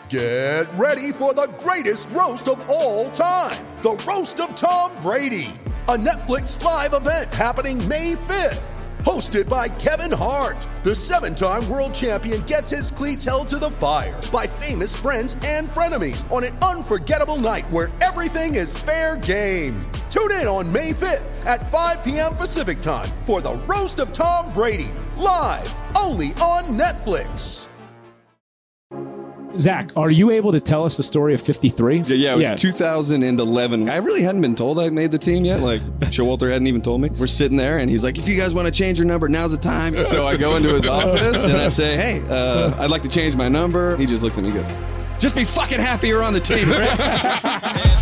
Get ready for the greatest roast of all time, the Roast of Tom Brady, a Netflix live event happening May 5th. Hosted by Kevin Hart, the 7-time world champion gets his cleats held to the fire by famous friends and frenemies on an unforgettable night where everything is fair game. Tune in on May 5th at 5 p.m. Pacific time for the Roast of Tom Brady, live only on Netflix. Zach, are you able to tell us the story of 53? Yeah, it was 2011. I really hadn't been told I made the team yet. Like, Showalter hadn't even told me. We're sitting there, and he's like, if you guys want to change your number, now's the time. So I go into his office, and I say, hey, I'd like to change my number. He just looks at me and goes, just be fucking happy you're on the team, right?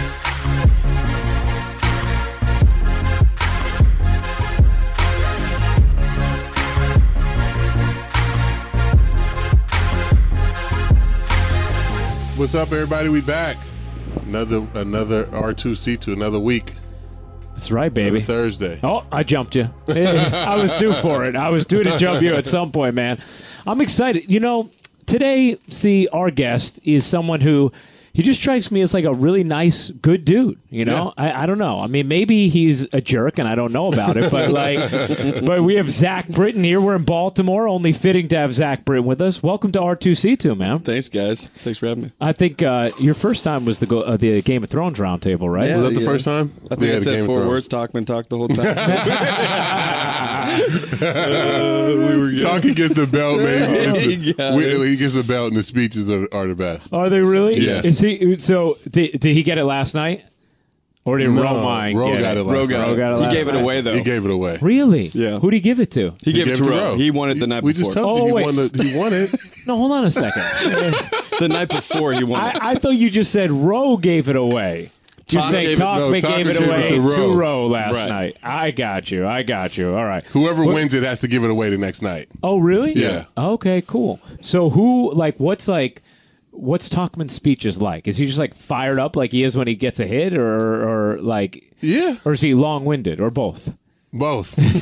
What's up, everybody? We back. Another R2C2, another week. That's right, baby. Another Thursday. Oh, I jumped you. I was due for it. I was due to jump you at some point, man. I'm excited. You know, today, our guest is someone who, he just strikes me as like a really nice, good dude. You know, yeah. I don't know. I mean, maybe he's a jerk and I don't know about it, but but we have Zach Britton here. We're in Baltimore. Only fitting to have Zach Britton with us. Welcome to R2C2, man. Thanks, guys. Thanks for having me. I think your first time was the Game of Thrones roundtable, right? Yeah, was that the first time? I think I said 4 words. Talkman talked the whole time. Talking gets the belt, maybe. He gets the belt, and the speeches are the best. Are they really? Yes. Is he? So did he get it last night? Or did Ro got it last night. He gave it away, though. He gave it away. Really? Yeah. Who'd he give it to? He gave it to Ro. He won it the night before. We just told you he won it. No, hold on a second. The night before he won it. I thought you just said Ro gave it away. You say Talkman gave it away to Ro last night. I got you. All right. Whoever wins it has to give it away the next night. Oh, really? Yeah. Okay, cool. So what's Talkman's speeches like? Is he just like fired up like he is when he gets a hit, or like, yeah, or is he long-winded, or both? Both. But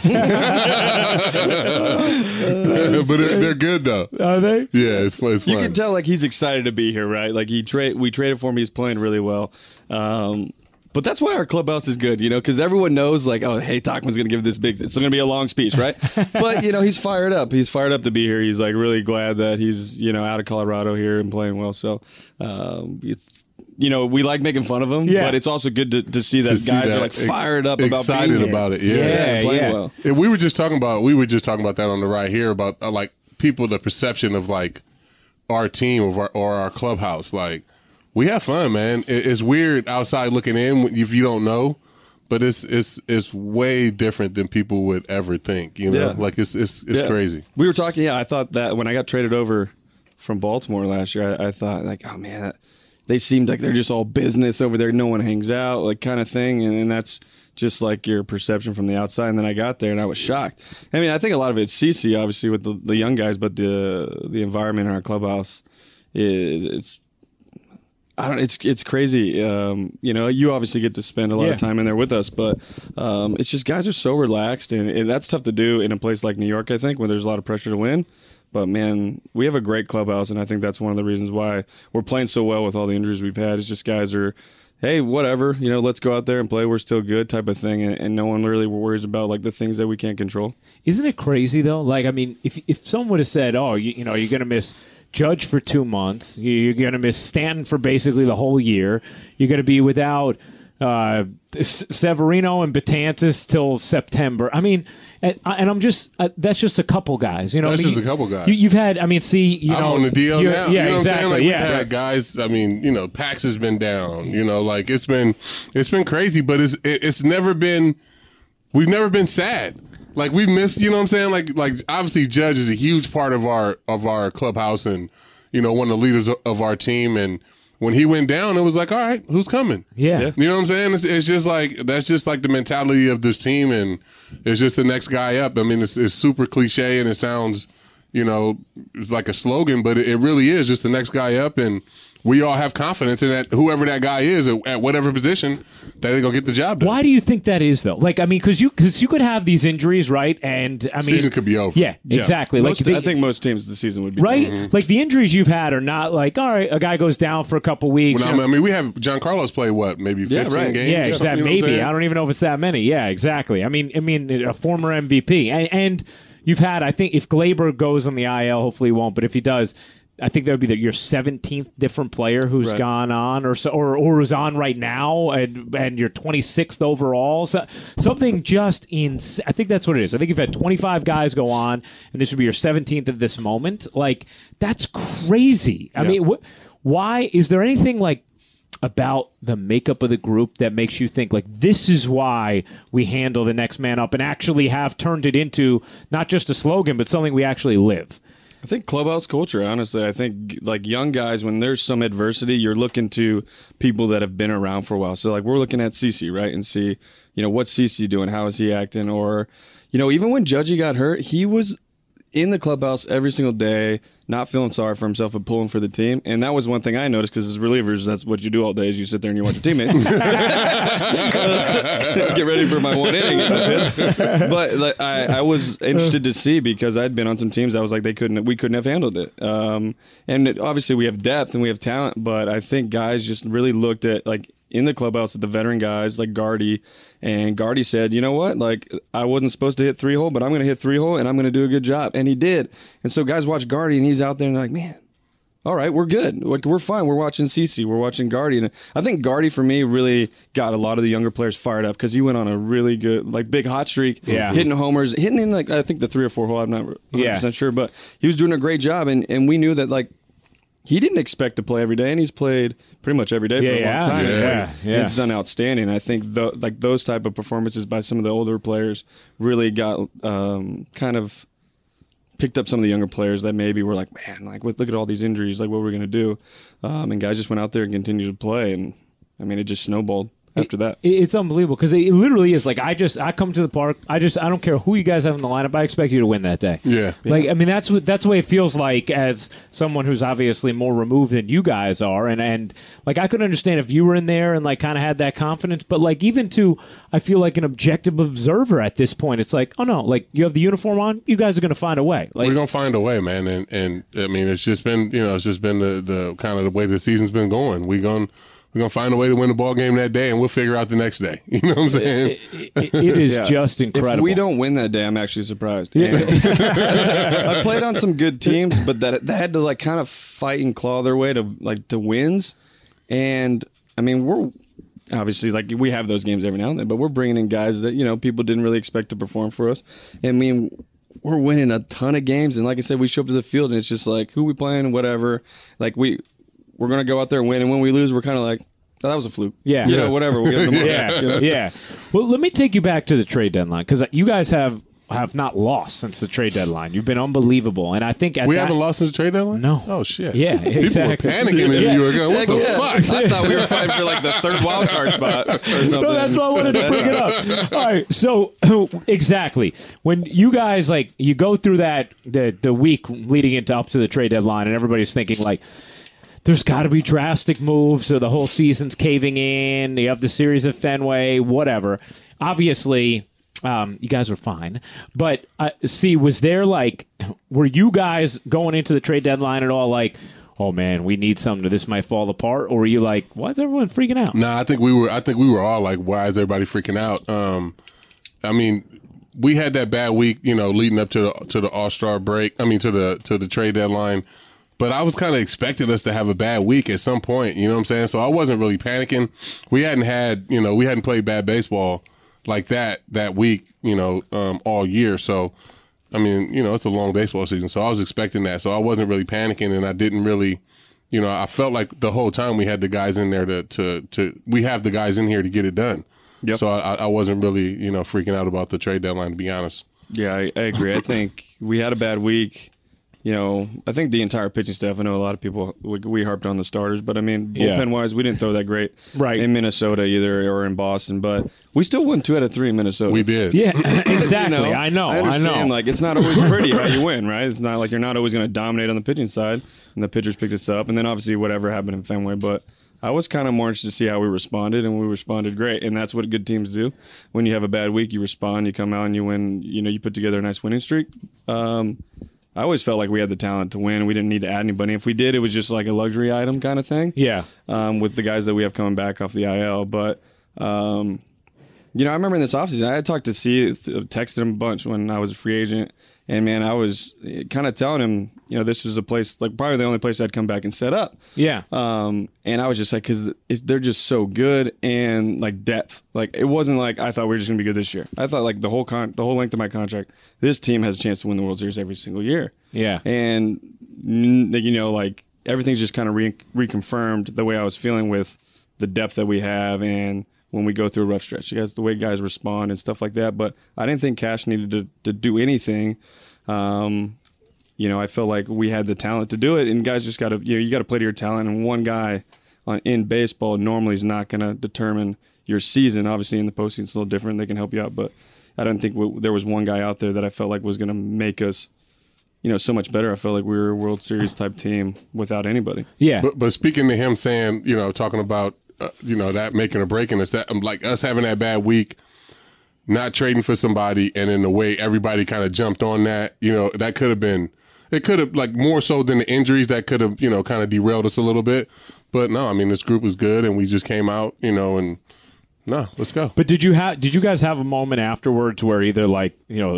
they're good though. Are they? Yeah, it's fun. You can tell like he's excited to be here, right? Like we traded for him. He's playing really well. But that's why our clubhouse is good, you know, because everyone knows, like, oh, hey, Talkman's going to give this big... It's going to be a long speech, right? But, you know, he's fired up. He's fired up to be here. He's, like, really glad that he's, you know, out of Colorado here and playing well. So, it's... You know, we like making fun of him, but it's also good to see that guys are like fired up about being here. Excited about it, yeah. Well. And we were just talking about that on the ride here about like people, the perception of like our team or our clubhouse. Like, we have fun, man. It's weird outside looking in if you don't know, but it's way different than people would ever think. You know, like it's crazy. We were talking. Yeah, I thought that when I got traded over from Baltimore last year, I thought like, oh man. They seemed like they're just all business over there. No one hangs out, like kind of thing. And that's just like your perception from the outside. And then I got there and I was shocked. I mean, I think a lot of it's CC, obviously, with the young guys, but the environment in our clubhouse it's crazy. You know, you obviously get to spend a lot of time in there with us, but it's just guys are so relaxed. And that's tough to do in a place like New York, I think, where there's a lot of pressure to win. But, man, we have a great clubhouse, and I think that's one of the reasons why we're playing so well with all the injuries we've had. It's just guys are, hey, whatever, you know, let's go out there and play. We're still good type of thing, and no one really worries about, like, the things that we can't control. Isn't it crazy, though? Like, I mean, if someone would have said, oh, you know, you're going to miss Judge for 2 months, you're going to miss Stanton for basically the whole year, you're going to be without Severino and Betances till September. I mean... And I'm just that's just a couple guys, you know. That's just a couple guys. You've had, I mean, see, you I'm know, on the DL now. Yeah, you know exactly. What I'm saying? Like, yeah, we've had guys. I mean, you know, Pax has been down. You know, like it's been crazy, but it's never been. We've never been sad. Like we've missed. You know what I'm saying? Like obviously, Judge is a huge part of our clubhouse, and you know, one of the leaders of our team, and. When he went down, it was like, all right, who's coming? Yeah. You know what I'm saying? It's just like, that's just like the mentality of this team, and it's just the next guy up. I mean, it's super cliche, and it sounds, like a slogan, but it really is just the next guy up, and we all have confidence in that whoever that guy is at whatever position, that they're gonna get the job done. Why do you think that is, though? Like, I mean, because you could have these injuries, right? And I mean, season could be over. Yeah, exactly. I think most teams the season would be right. done. Like the injuries you've had are not like, all right, a guy goes down for a couple weeks. I mean, we have Giancarlo's played maybe 15 games. Yeah, exactly. Maybe I don't even know if it's that many. Yeah, exactly. I mean, a former MVP, and you've had. I think if Glaber goes on the IL, hopefully he won't. But if he does, I think that would be your 17th different player who's gone on or who's on right now, and your 26th overall. So something just I think that's what it is. I think you've had 25 guys go on, and this would be your 17th at this moment. Like, that's crazy. I mean, why is there anything like about the makeup of the group that makes you think like this is why we handle the next man up and actually have turned it into not just a slogan but something we actually live? I think clubhouse culture, honestly. I think like young guys, when there's some adversity, you're looking to people that have been around for a while. So like we're looking at CeCe, right, and see, what's CeCe doing? How is he acting? Or, even when Judgy got hurt, he was in the clubhouse every single day, not feeling sorry for himself, but pulling for the team. And that was one thing I noticed because as relievers, that's what you do all day is you sit there and you watch your teammates. Get ready for my one inning. But like, I was interested to see because I'd been on some teams that was like we couldn't have handled it. And obviously we have depth and we have talent, but I think guys just really looked at like in the clubhouse at the veteran guys like Gardy, and Gardy said, you know what, like I wasn't supposed to hit 3-hole, but I'm going to hit 3-hole and I'm going to do a good job. And he did. And so guys watch Gardy and he's out there and they're like, man, all right, we're good. Like we're fine. We're watching CeCe. We're watching Gardy. And I think Gardy for me really got a lot of the younger players fired up because he went on a really good, like big hot streak, hitting homers, hitting in like I think the 3 or 4 hole. I'm not 100% sure, but he was doing a great job. And we knew that like he didn't expect to play every day, and he's played pretty much every day for a long time. It's done outstanding. I think like those type of performances by some of the older players really got kind of picked up some of the younger players that maybe were like, man, like look at all these injuries, like what we're gonna do, and guys just went out there and continued to play, and I mean it just snowballed after that. It's unbelievable because it literally is like I come to the park. I don't care who you guys have in the lineup. I expect you to win that day. Yeah. Like I mean that's the way it feels like as someone who's obviously more removed than you guys are, and like I could understand if you were in there and like kind of had that confidence, but like even to I feel like an objective observer at this point, it's like oh no, like you have the uniform on, you guys are going to find a way. Like we're going to find a way, man, and I mean it's just been the kind of the way the season's been going. We're going to find a way to win the ball game that day, and we'll figure out the next day. You know what I'm saying? It is just incredible. If we don't win that day, I'm actually surprised. I played on some good teams, but that had to like kind of fight and claw their way to wins. And I mean, we're obviously like we have those games every now and then, but we're bringing in guys that people didn't really expect to perform for us. I mean, we're winning a ton of games, and like I said, we show up to the field, and it's just like who we playing, whatever. Like we're going to go out there and win. And when we lose, we're kind of like, oh, that was a fluke. Yeah. Whatever. We'll get them Yeah. Well, let me take you back to the trade deadline because you guys have not lost since the trade deadline. You've been unbelievable. And I think we haven't lost since the trade deadline? No. Oh, shit. Yeah, exactly. People were panicking and you were going, what the fuck? I thought we were fighting for like the third wild card spot or something. No, that's why I wanted to bring it up. All right. So, exactly. When you guys, like, you go through the week leading up to the trade deadline and everybody's thinking, like, there's got to be drastic moves, so the whole season's caving in. You have the series of Fenway, whatever. Obviously, you guys were fine. But, was there, like, were you guys going into the trade deadline at all like, oh, man, we need something, this might fall apart? Or were you like, why is everyone freaking out? Nah, I think we were all like, why is everybody freaking out? I mean, we had that bad week, leading up to the All-Star break. I mean, to the trade deadline. But I was kind of expecting us to have a bad week at some point, you know what I'm saying? So I wasn't really panicking. We hadn't played bad baseball like that week, all year. So, I mean, it's a long baseball season. So I was expecting that. So I wasn't really panicking, and I didn't really, I felt like the whole time we had the guys in there we have the guys in here to get it done. Yep. So I wasn't really, freaking out about the trade deadline, to be honest. Yeah, I agree. I think we had a bad week. I think the entire pitching staff, I know a lot of people, we harped on the starters, but I mean, bullpen-wise, we didn't throw that great in Minnesota either or in Boston, but we still won 2 out of 3 in Minnesota. We did. Yeah, exactly. I know. I understand, like, it's not always pretty how you win, right? It's not like you're not always going to dominate on the pitching side, and the pitchers picked us up, and then obviously whatever happened in Fenway, but I was kind of more interested to see how we responded, and we responded great, and that's what good teams do. When you have a bad week, you respond, you come out and you win, you put together a nice winning streak. I always felt like we had the talent to win. We didn't need to add anybody. If we did, it was just like a luxury item kind of thing. Yeah. With the guys that we have coming back off the IL. But, I remember in this offseason, I had talked to texted him a bunch when I was a free agent. And, man, I was kind of telling him, this was a place, like probably the only place I'd come back and set up. Yeah. And I was just like, because they're just so good and, like, depth. Like, it wasn't like I thought we were just going to be good this year. I thought, like, the whole length of my contract, this team has a chance to win the World Series every single year. Yeah. And, like, everything's just kind of reconfirmed the way I was feeling with the depth that we have and when we go through a rough stretch. The way guys respond and stuff like that. But I didn't think Cash needed to do anything. I felt like we had the talent to do it, and guys just got to, you got to play to your talent. And one guy in baseball normally is not going to determine your season. Obviously, in the postseason, it's a little different. They can help you out, but I don't think there was one guy out there that I felt like was going to make us, so much better. I felt like we were a World Series type team without anybody. Yeah. But speaking to him saying, talking about, that making a break, and it's that like us having that bad week, not trading for somebody, and in the way everybody kind of jumped on that, that could have been. It could have, like, more so than the injuries, that could have, kind of derailed us a little bit. But no, I mean, this group was good, and we just came out, and no, let's go. But did you guys have a moment afterwards where either, like,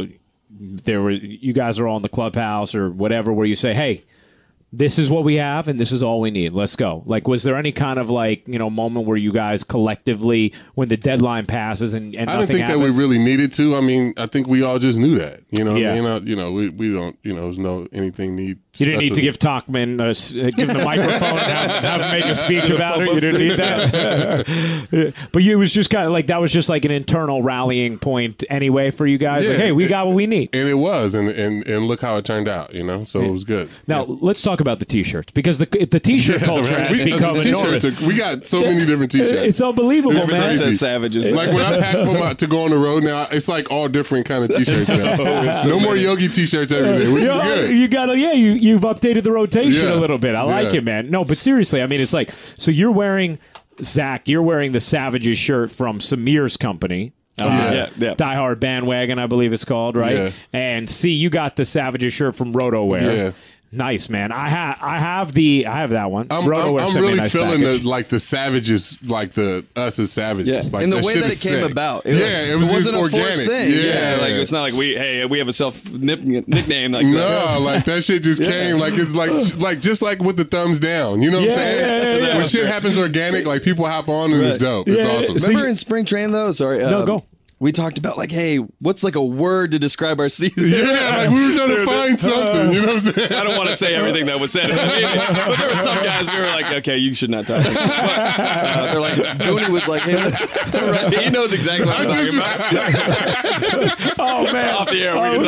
you guys are all in the clubhouse or whatever, where you say, hey, this is what we have and this is all we need. Let's go. Like, was there any kind of, like, moment where you guys collectively, when the deadline passes and nothing happens? I don't think that we really needed to. I mean, I think we all just knew that. We don't, there's no anything need. You didn't need to give Tachman, give him the microphone and have him make a speech about it. You didn't need that. But it was just kind of like, that was just like an internal rallying point anyway for you guys. Yeah, like, hey, we got what we need. And it was, and look how it turned out, so it was good. Now, let's talk about the T-shirts, because the T-shirt culture has become enormous. We got so many different T-shirts. It's unbelievable, it's man. Says Savages. Like, when I pack them out to go on the road now, it's like all different kind of T-shirts now. No more Yogi T-shirts every day, which is good. You gotta, you've updated the rotation a little bit. I like it, man. No, but seriously, I mean, it's like, so you're wearing, Zach, you're wearing the Savages shirt from Samir's company. Die Hard Bandwagon, I believe it's called, right? Yeah. And C, you got the Savages shirt from RotoWear. Yeah. Nice, man. I have that one. I'm really feeling the Savages, like the us as Savages. Yeah. Like, and the way that it came about. It wasn't organic. Thing. Yeah. Like, it's not like we have a self nickname like no, that. Like that shit just came. Like, it's like just like with the thumbs down. You know what I'm saying? Yeah. When shit happens organic, like, people hop on and it's dope. It's awesome. Remember in spring training though? Sorry. No, go. We talked about, like, hey, what's like a word to describe our season? Yeah, like, we were trying to find something. You know what I'm saying? I don't want to say everything that was said, but there were some guys we were like, okay, you should not talk. But, they're like, Booney was like, hey, right, he knows exactly what I'm talking about. Oh man, off the air, we can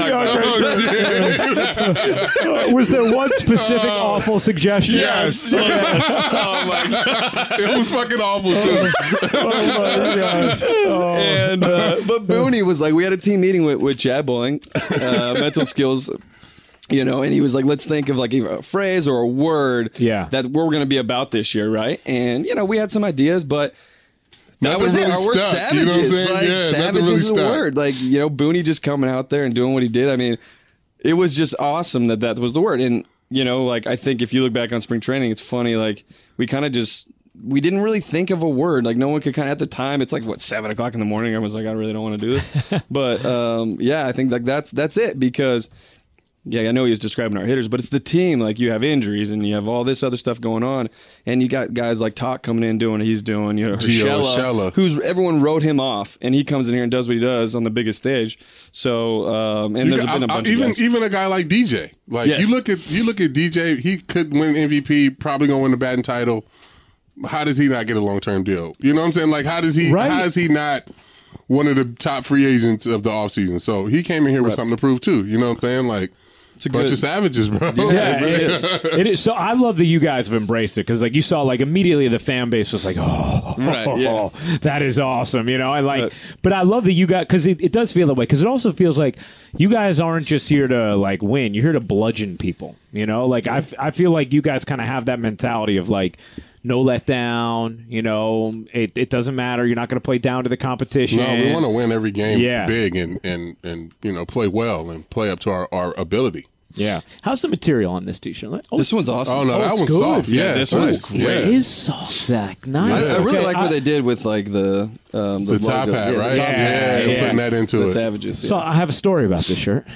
talk about. Was there one specific awful suggestion? Yes. Oh my god, it was fucking awful too. Oh my gosh. And but Booney was like, we had a team meeting with Chad Bowling, mental skills, and he was like, let's think of like a phrase or a word that we're going to be about this year, right? And we had some ideas, but that was it. Our word, Savages. You know what I'm saying? Like, Savages is the word. Like, Booney just coming out there and doing what he did. I mean, it was just awesome that was the word. And like, I think if you look back on spring training, it's funny. Like, we didn't really think of a word. Like, no one could kind of, at the time, it's like, 7 o'clock in the morning. I was like, I really don't want to do this. But, I think like that's it, because, I know he was describing our hitters, but it's the team. Like, you have injuries and you have all this other stuff going on. And you got guys like Talk coming in doing what he's doing. Urshela, who's everyone wrote him off, and he comes in here and does what he does on the biggest stage. So, and there's been a bunch of guys. Even a guy like DJ. Like, you look at DJ, he could win MVP, probably going to win the batting title. How does he not get a long-term deal? You know what I'm saying? Like, how is he not one of the top free agents of the offseason? So he came in here with something to prove too. You know what I'm saying? Like, It's a Bunch good of savages, bro. Yeah, it is. It is. So I love that you guys have embraced it because, like, you saw, like, immediately the fan base was like, "Oh, Right, yeah. that is awesome," you know. I like, but I love that you got because it does feel that way because it also feels like you guys aren't just here to like win; you're here to bludgeon people. You know, like I feel like you guys kind of have that mentality of like. No letdown, you know. It doesn't matter. You're not going to play down to the competition. No, we want to win every game Yeah. big and you know, play well and play up to our ability. Yeah. How's the material on this t-shirt? Oh, This one's awesome. Oh no, that it's one's good. soft. Yeah, Yeah, this it's one's nice. great. it Yeah. is soft, Zach. Nice. I really Okay, like what they did with like the The top logo. hat, Yeah, right? the top hat. Yeah, yeah. putting that into The it. Savages. So I have a story about this shirt.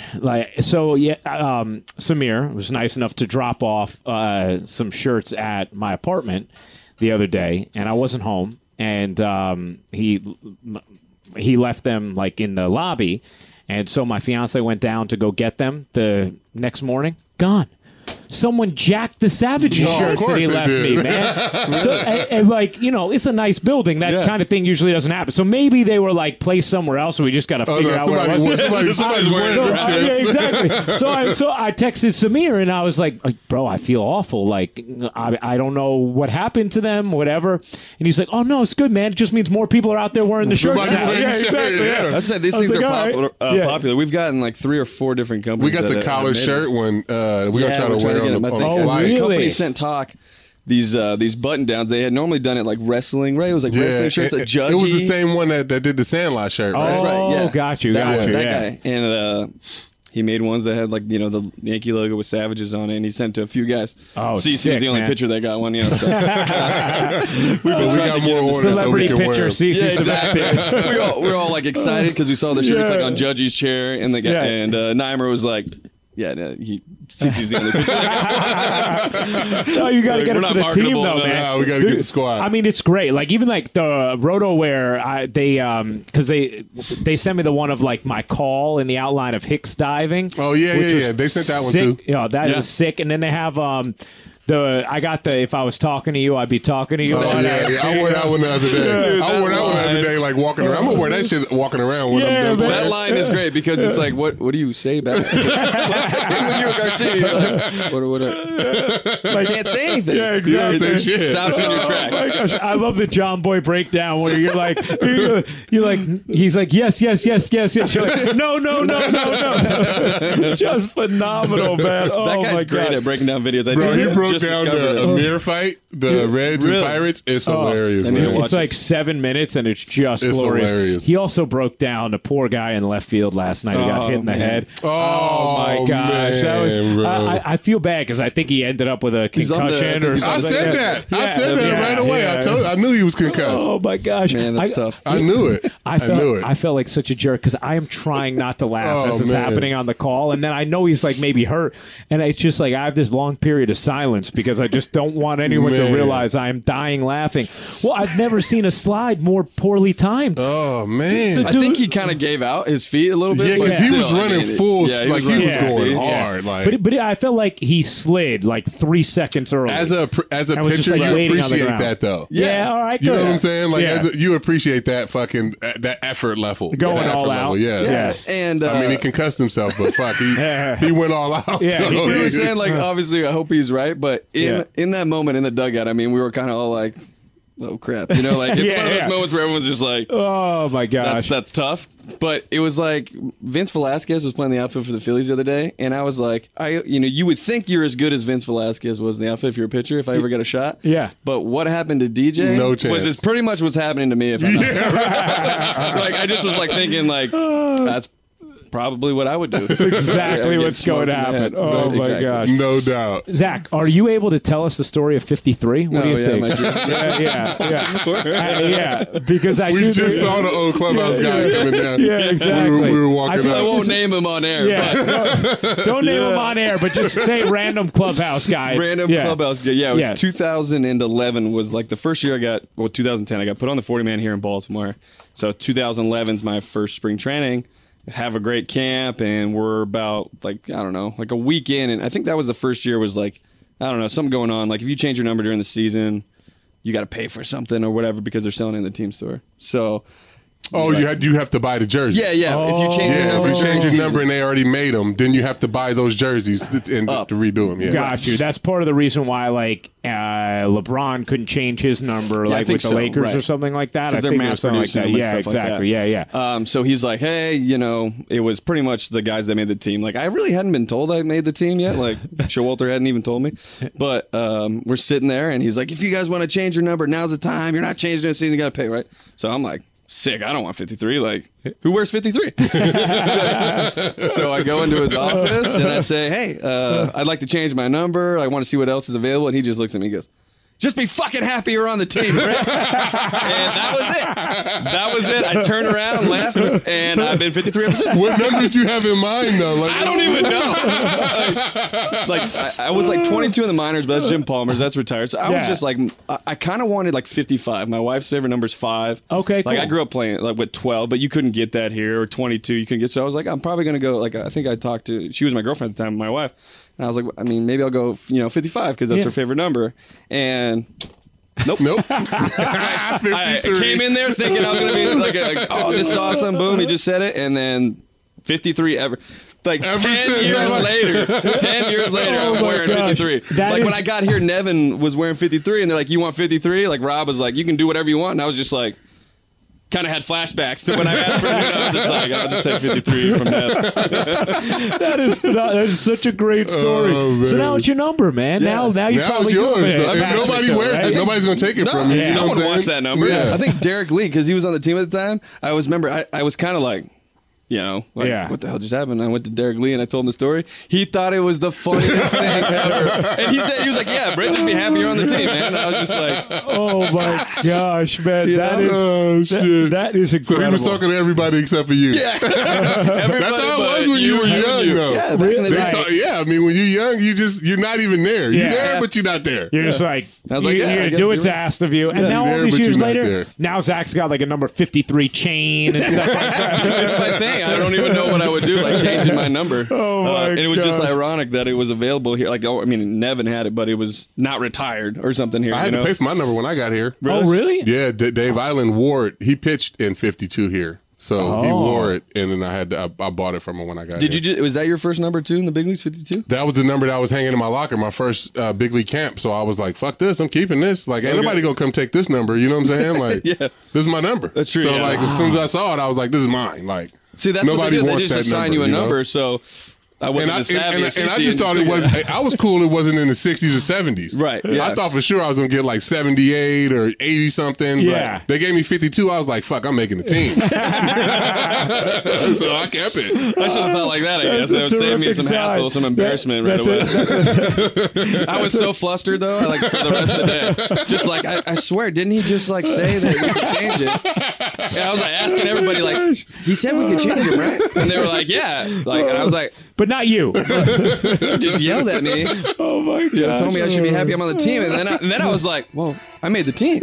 Samir was nice enough to drop off some shirts at my apartment the other day, and I wasn't home, and he left them like in the lobby, and so my fiance went down to go get them the next morning. Gone. Someone jacked the Savages No, of shirts that course he they left did. me, man. So, and like, you know, it's a nice building. That Yeah. kind of thing usually doesn't happen. So maybe they were like placed somewhere else, and we just got to Oh, figure no, out where it was. somebody's wearing No, them yeah, shits. exactly. So I texted Samir and I was like, bro, I feel awful. Like, I don't know what happened to them, whatever. And he's like, oh, no, it's good, man. It just means more people are out there wearing the shirts Somebody now. wearing Yeah, the shirt, exactly. yeah. Yeah. That's it. These I was things are like, all right. popular. Yeah. Popular. We've gotten like 3 or 4 different companies. We got the that collar have made shirt them. when we're gonna try we're to trying wear get on them. the I think Oh, the flight. really? company sent Talk these button downs. They had normally done it like wrestling, right? It was like wrestling shirts, like Judgy. it was the same one that did the Sandlot shirt, right? That's right. Yeah, Oh, got you, That yeah. guy. And he made ones that had like the Yankee logo with Savages on it, and he sent to a few guys. Oh, CC sick, was the only man. pitcher that got one. You know, so. We got more orders, so Celebrity we can picture, wear 'em. CC. Yeah, exactly. we were all like excited because we saw the shirts like on Judgy's chair, and the guy Yeah. and Neimer was like, "Yeah, no, CC's the only pitcher." No, you got to get We're it not for the team, marketable, though, no, man. no, we gotta get the squad. I mean, it's great. Like even like the RotoWear, because they sent me the one of like my call in the outline of Hicks diving. Oh, yeah, which yeah, was yeah. They sent that one, sick. too. Yeah, that Yeah. was sick. And then they have I got the if I was talking to you, I'd be talking to you. Oh, on yeah, it. yeah. I wore that one the other day. I wore that one the other day, like walking around. I'm gonna wear that shit walking around when Yeah, I'm done. man. That line is great because it's like, what do you say back? When you're Garcia, you're like, what? Can't say anything. Yeah, You don't exactly. say shit. Stops you in your Oh tracks. my gosh, I love the John Boy breakdown where you're like, he's like, yes. You're like, no. Just phenomenal, man. Oh That my guy's great gosh. at breaking down videos. I Bro, he just broke discovered down the it. Amir fight, the Reds and Really? Pirates. It's hilarious, and man. It's like 7 minutes and it's just It's glorious. hilarious. He also broke down the poor guy in left field last night who got hit in the man. head. Oh, my gosh, that was. man, bro. I feel bad because I think he ended up with a He's on the- concussion or I something. I said that. I said that yeah, right away. yeah. I knew he was concussed. Oh my gosh, Man, that's tough. I knew it. I knew it. I felt like such a jerk because I am trying not to laugh Oh, as it's man. happening on the call, and then I know he's like maybe hurt, and it's just like I have this long period of silence because I just don't want anyone to Man. realize I am dying laughing. Well, I've never seen a slide more poorly timed. Oh man. I think he kind of gave out his feet a little bit. Yeah, but because he still, was I running mean, full, yeah, like he running was full going speed. hard. Like But I felt like he slid like 3 seconds early. as a I was just, pitcher, like, you waiting on the appreciate ground. that though. yeah, all right, You know good. what I'm saying? Like Yeah. you appreciate that fucking that effort level, Going that all effort out. level. Yeah. Yeah. And I mean, he concussed himself, but fuck, he went all out. Yeah, he we were did. saying like obviously I hope he's right, but in that moment in the dugout, I mean, we were kind of all like, oh crap, you know, like it's Yeah, one of those yeah. moments where everyone's just like, Oh my gosh. that's tough. But it was like Vince Velasquez was playing the outfield for the Phillies the other day, and I was like, you would think you're as good as Vince Velasquez was in the outfield if you're a pitcher. If I ever got a shot, Yeah. But what happened to DJ? No chance. Was it's pretty much what's happening to me if I'm not. Like I just was like thinking like that's probably what I would do. That's exactly what's going to happen. Oh my gosh. No doubt. Zach, are you able to tell us the story of 53? What do you think? Yeah, because I We knew just saw the old clubhouse guy coming down. Yeah, exactly. We were I walking feel I up. like won't name him on air. Yeah, don't name him on air, but just say random clubhouse guy. Random Yeah. clubhouse. Yeah, it was Yeah. 2011 was like the first year 2010 I got put on the 40 man here in Baltimore. So 2011 is my first spring training. Have a great camp, and we're about like a week in, and I think that was the first year was like something going on. Like if you change your number during the season, you got to pay for something or whatever because they're selling it in the team store. So Oh, you have to buy the jersey. Yeah. If you change your Yeah, number, if you change your season. number and they already made them, then you have to buy those jerseys to redo them. Yeah. Got you. That's part of the reason why, like, LeBron couldn't change his number, I like think with the so, Lakers right. or something like that. I Because they're think it mass was something like producing that. them and Yeah, stuff exactly. like that. Yeah. So he's like, hey, it was pretty much the guys that made the team. Like, I really hadn't been told I made the team yet. Like, Showalter hadn't even told me. But we're sitting there, and he's like, if you guys want to change your number, now's the time. You're not changing it, so you got to pay, right? So I'm like, sick. I don't want 53. Like, who wears 53? So I go into his office, and I say, hey, I'd like to change my number. I want to see what else is available. And he just looks at me and goes, just be fucking happy you're on the team, right? And that was it. That was it. I turned around, left, and I've been 53 ever since. What number did you have in mind, though? Like, I don't even know. I was like 22 in the minors, but that's Jim Palmer's. That's retired. So I was just like, I kind of wanted like 55. My wife's favorite number is 5. Okay, Like cool. I grew up playing like with 12, but you couldn't get that here, or 22 you couldn't get. So I was like, I'm probably gonna go. Like I think I talked to. She was my girlfriend at the time, my wife. And I was like, I mean, maybe I'll go, 55 because that's her favorite number. And nope. I came in there thinking I was going to be like, oh, this is awesome. Boom, he just said it. And then 53 ever. Like Ever 10 since years that. later. 10 years later, Oh I'm my wearing gosh. 53. That Like when is- I got here, Nevin was wearing 53. And they're like, you want 53? Like Rob was like, you can do whatever you want. And I was just like, kind of had flashbacks to when I asked for it. I was just like, I'll just take 53 from Nev. that is such a great story. Oh, So man. now it's your number, man. Now you Now probably it's do yours. have an Though. I mean, attachment nobody to it, wears right? it. Nobody's gonna take it from you. No, You know no what one I'm wants saying? that number. Yeah. I think Derek Lee, because he was on the team at the time, I was kind of like, what the hell just happened? I went to Derek Lee and I told him the story. He thought it was the funniest thing ever. And he was like, yeah, Brett, just be happy you're on the team, man. And I was just like, Oh my gosh, man. Oh, shit. That is So incredible. he was talking to everybody except for you. yeah. That's how it was when you were young, though. Yeah, back in the day. I mean, when you're young, you're not even there. You're Yeah. there, but you're not there. You're just like, I was like, you're yeah, I going to guess do you're what's right. asked of you. And now you're all there, these but years you're not later, there. now Zach's got like a number 53 chain and stuff like that. It's my thing. I don't even know what I would do, like changing my number. Oh, my and it was just gosh. ironic that it was available here. Like, Nevin had it, but it was not retired or something here. I had to pay for my number when I got here. Oh, really? Yeah, Dave Island wore it. He pitched in 52 here. So he Oh. wore it, and then I bought it from him when I got Did here. you? Was that your first number too in the big leagues? 52. That was the number that I was hanging in my locker, my first big league camp. So I was like, fuck this, I'm keeping this. Like, ain't nobody gonna come take this number. You know what I'm saying? Like, Yeah. this is my number. That's true, So, yeah. like, as soon as I saw it, I was like, this is mine. Like, See, that's nobody what they do. They wants just that assign you a know? number. So I wasn't And the savviest. I just thought it was. I was cool. It wasn't in the 60s or 70s. Right, yeah. I thought for sure I was gonna get like 78 or 80 something. Yeah. Right. They gave me 52. I was like, fuck, I'm making the team. So I kept it. I should have thought like that. I guess it would save me terrific some sign. hassle, some embarrassment right away. I was so flustered though, like for the rest of the day. Just like I swear, didn't he just like say that we could change it? And I was like asking everybody, like he said we could change it, right? And they were like, yeah. Like and I was like, But not you. he just yelled at me. Oh, my God. Told me I should be happy I'm on the team, and then I was like, well, I made the team.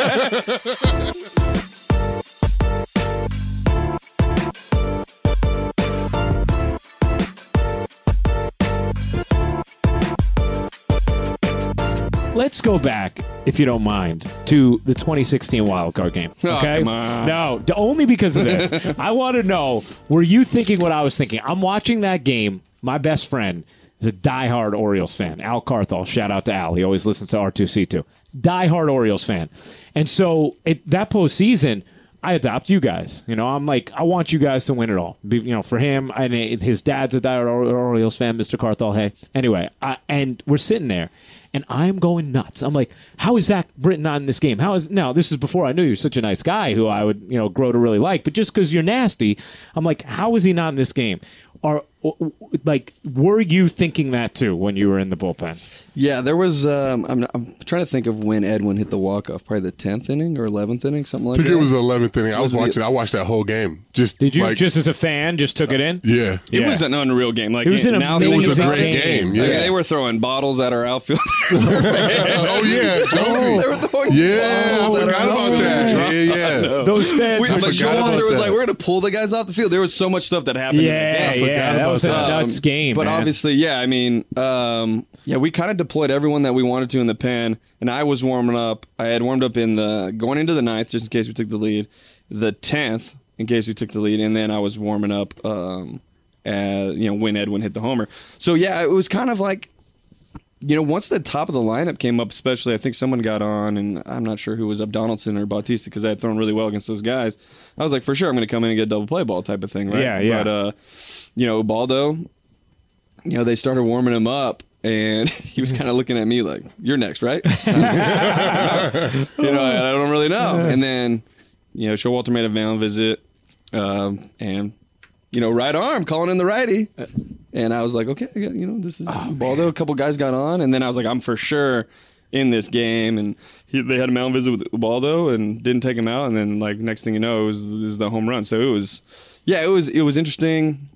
Let's go back, if you don't mind, to the 2016 wildcard game. Oh, Okay? come on. No, only because of this. I want to know, were you thinking what I was thinking? I'm watching that game. My best friend is a diehard Orioles fan. Al Carthol. Shout out to Al. He always listens to R2C2. Diehard Orioles fan. And so that postseason, I adopt you guys. You know, I'm like, I want you guys to win it all. For him, and his dad's a diehard Orioles fan, Mr. Carthol. Hey, anyway, and we're sitting there, and I'm going nuts. I'm like, how is Zach Britton not in this game? Now, this is before I knew you were such a nice guy who I would, grow to really like. But just because you're nasty, I'm like, how is he not in this game? Were you thinking that too when you were in the bullpen? Yeah, there was. I'm trying to think of when Edwin hit the walk-off. Probably the 10th inning or 11th inning, something like I think that. it was the 11th inning. I was Was it- watching. I watched that whole game. Did you like, just as a fan just took it in? Yeah. It Yeah. was an unreal game. Like It was an now amazing It was a about great it, game. like, Yeah. they were throwing bottles at our outfielders. Oh yeah, Jonesy. They were throwing Yeah, I bottles at forgot our about that. outfielders. Yeah. Those fans. Like forgot about Showalter was that. like, we're going to pull the guys off the field. There was so much stuff that happened. in the game. Yeah, that was a nuts game. But man. obviously, yeah, I mean, Yeah, we kind of deployed everyone that we wanted to in the pen, and I was warming up. I had warmed up going into the 9th just in case we took the lead, the 10th in case we took the lead, and then I was warming up, when Edwin hit the homer. So yeah, it was kind of like, once the top of the lineup came up, especially, I think someone got on, and I'm not sure who was up, Donaldson or Bautista, because I had thrown really well against those guys. I was like, for sure, I'm going to come in and get a double play ball type of thing, right? Yeah. But, Ubaldo, they started warming him up, and he was kind of looking at me like, you're next, right? I don't really know. And then, Showalter made a mound visit, and right arm calling in the righty. And I was like, okay, this is Baldo. A couple guys got on, and then I was like, I'm for sure in this game. And they had a mound visit with Ubaldo and didn't take him out. And then, next thing you know, it was the home run. So it was interesting.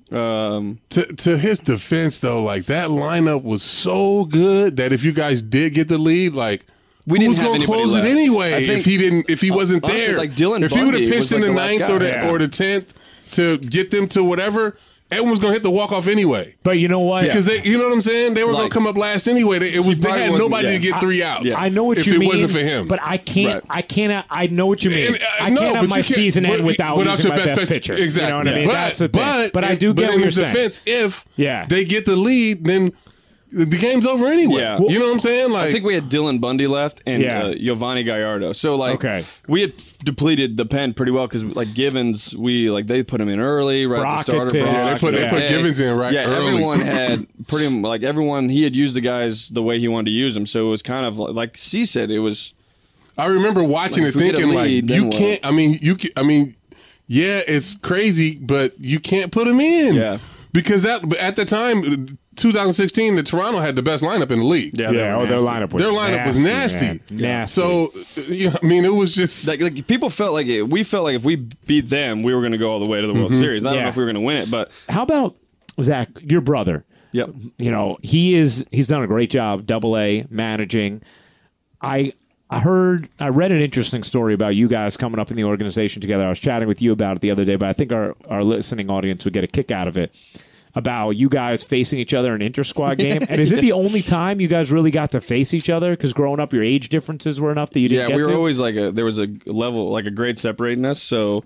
To his defense, though, that lineup was so good that if you guys did get the lead, we who's didn't going to close left. it anyway? I think, if he wasn't honestly, there, Dylan if he would have Bundy pitched was in the the last 9th guy. or the 10th to get them to whatever, everyone was going to hit the walk-off anyway. But you know what? Because you know what I'm saying? They were going to come up last anyway. They had nobody to get 3 outs. I know what if you mean. If it wasn't for him. But I can't. Right. I cannot. I know what you mean. And, I no, can't have but my you can't- season end without using my best pitcher. Exactly. You know what I mean? That's the thing. But I do get what in you're his saying. defense, if Yeah. they get the lead, then the game's over anyway. Yeah. You know what I'm saying? I think we had Dylan Bundy left and Yeah. Giovanni Gallardo. So Okay. we had depleted the pen pretty well because Givens, they put him in early, right? Brock The starter, at Brock, pitch. they put Givens in right Yeah, early. everyone had pretty everyone he had used the guys the way he wanted to use them. So it was kind of like C said, it was. I remember watching Like, it if we get a thinking lead, then you what? can't. I mean, yeah, it's crazy, but you can't put him in. Yeah. Because at the time, 2016, the Toronto had the best lineup in the league. Yeah, Their lineup was nasty. man. Nasty. So, it was just Like people felt like we felt like if we beat them, we were going to go all the way to the World Series. I don't Yeah. know if we were going to win it, but how about Zach, your brother? yep. He's done a great job, AA managing. I read an interesting story about you guys coming up in the organization together. I was chatting with you about it the other day, but I think our listening audience would get a kick out of it, about you guys facing each other in an inter-squad game. And is it the only time you guys really got to face each other? Because growing up, your age differences were enough that you didn't Yeah, get we were to? always there was a level, like a grade separating us. So,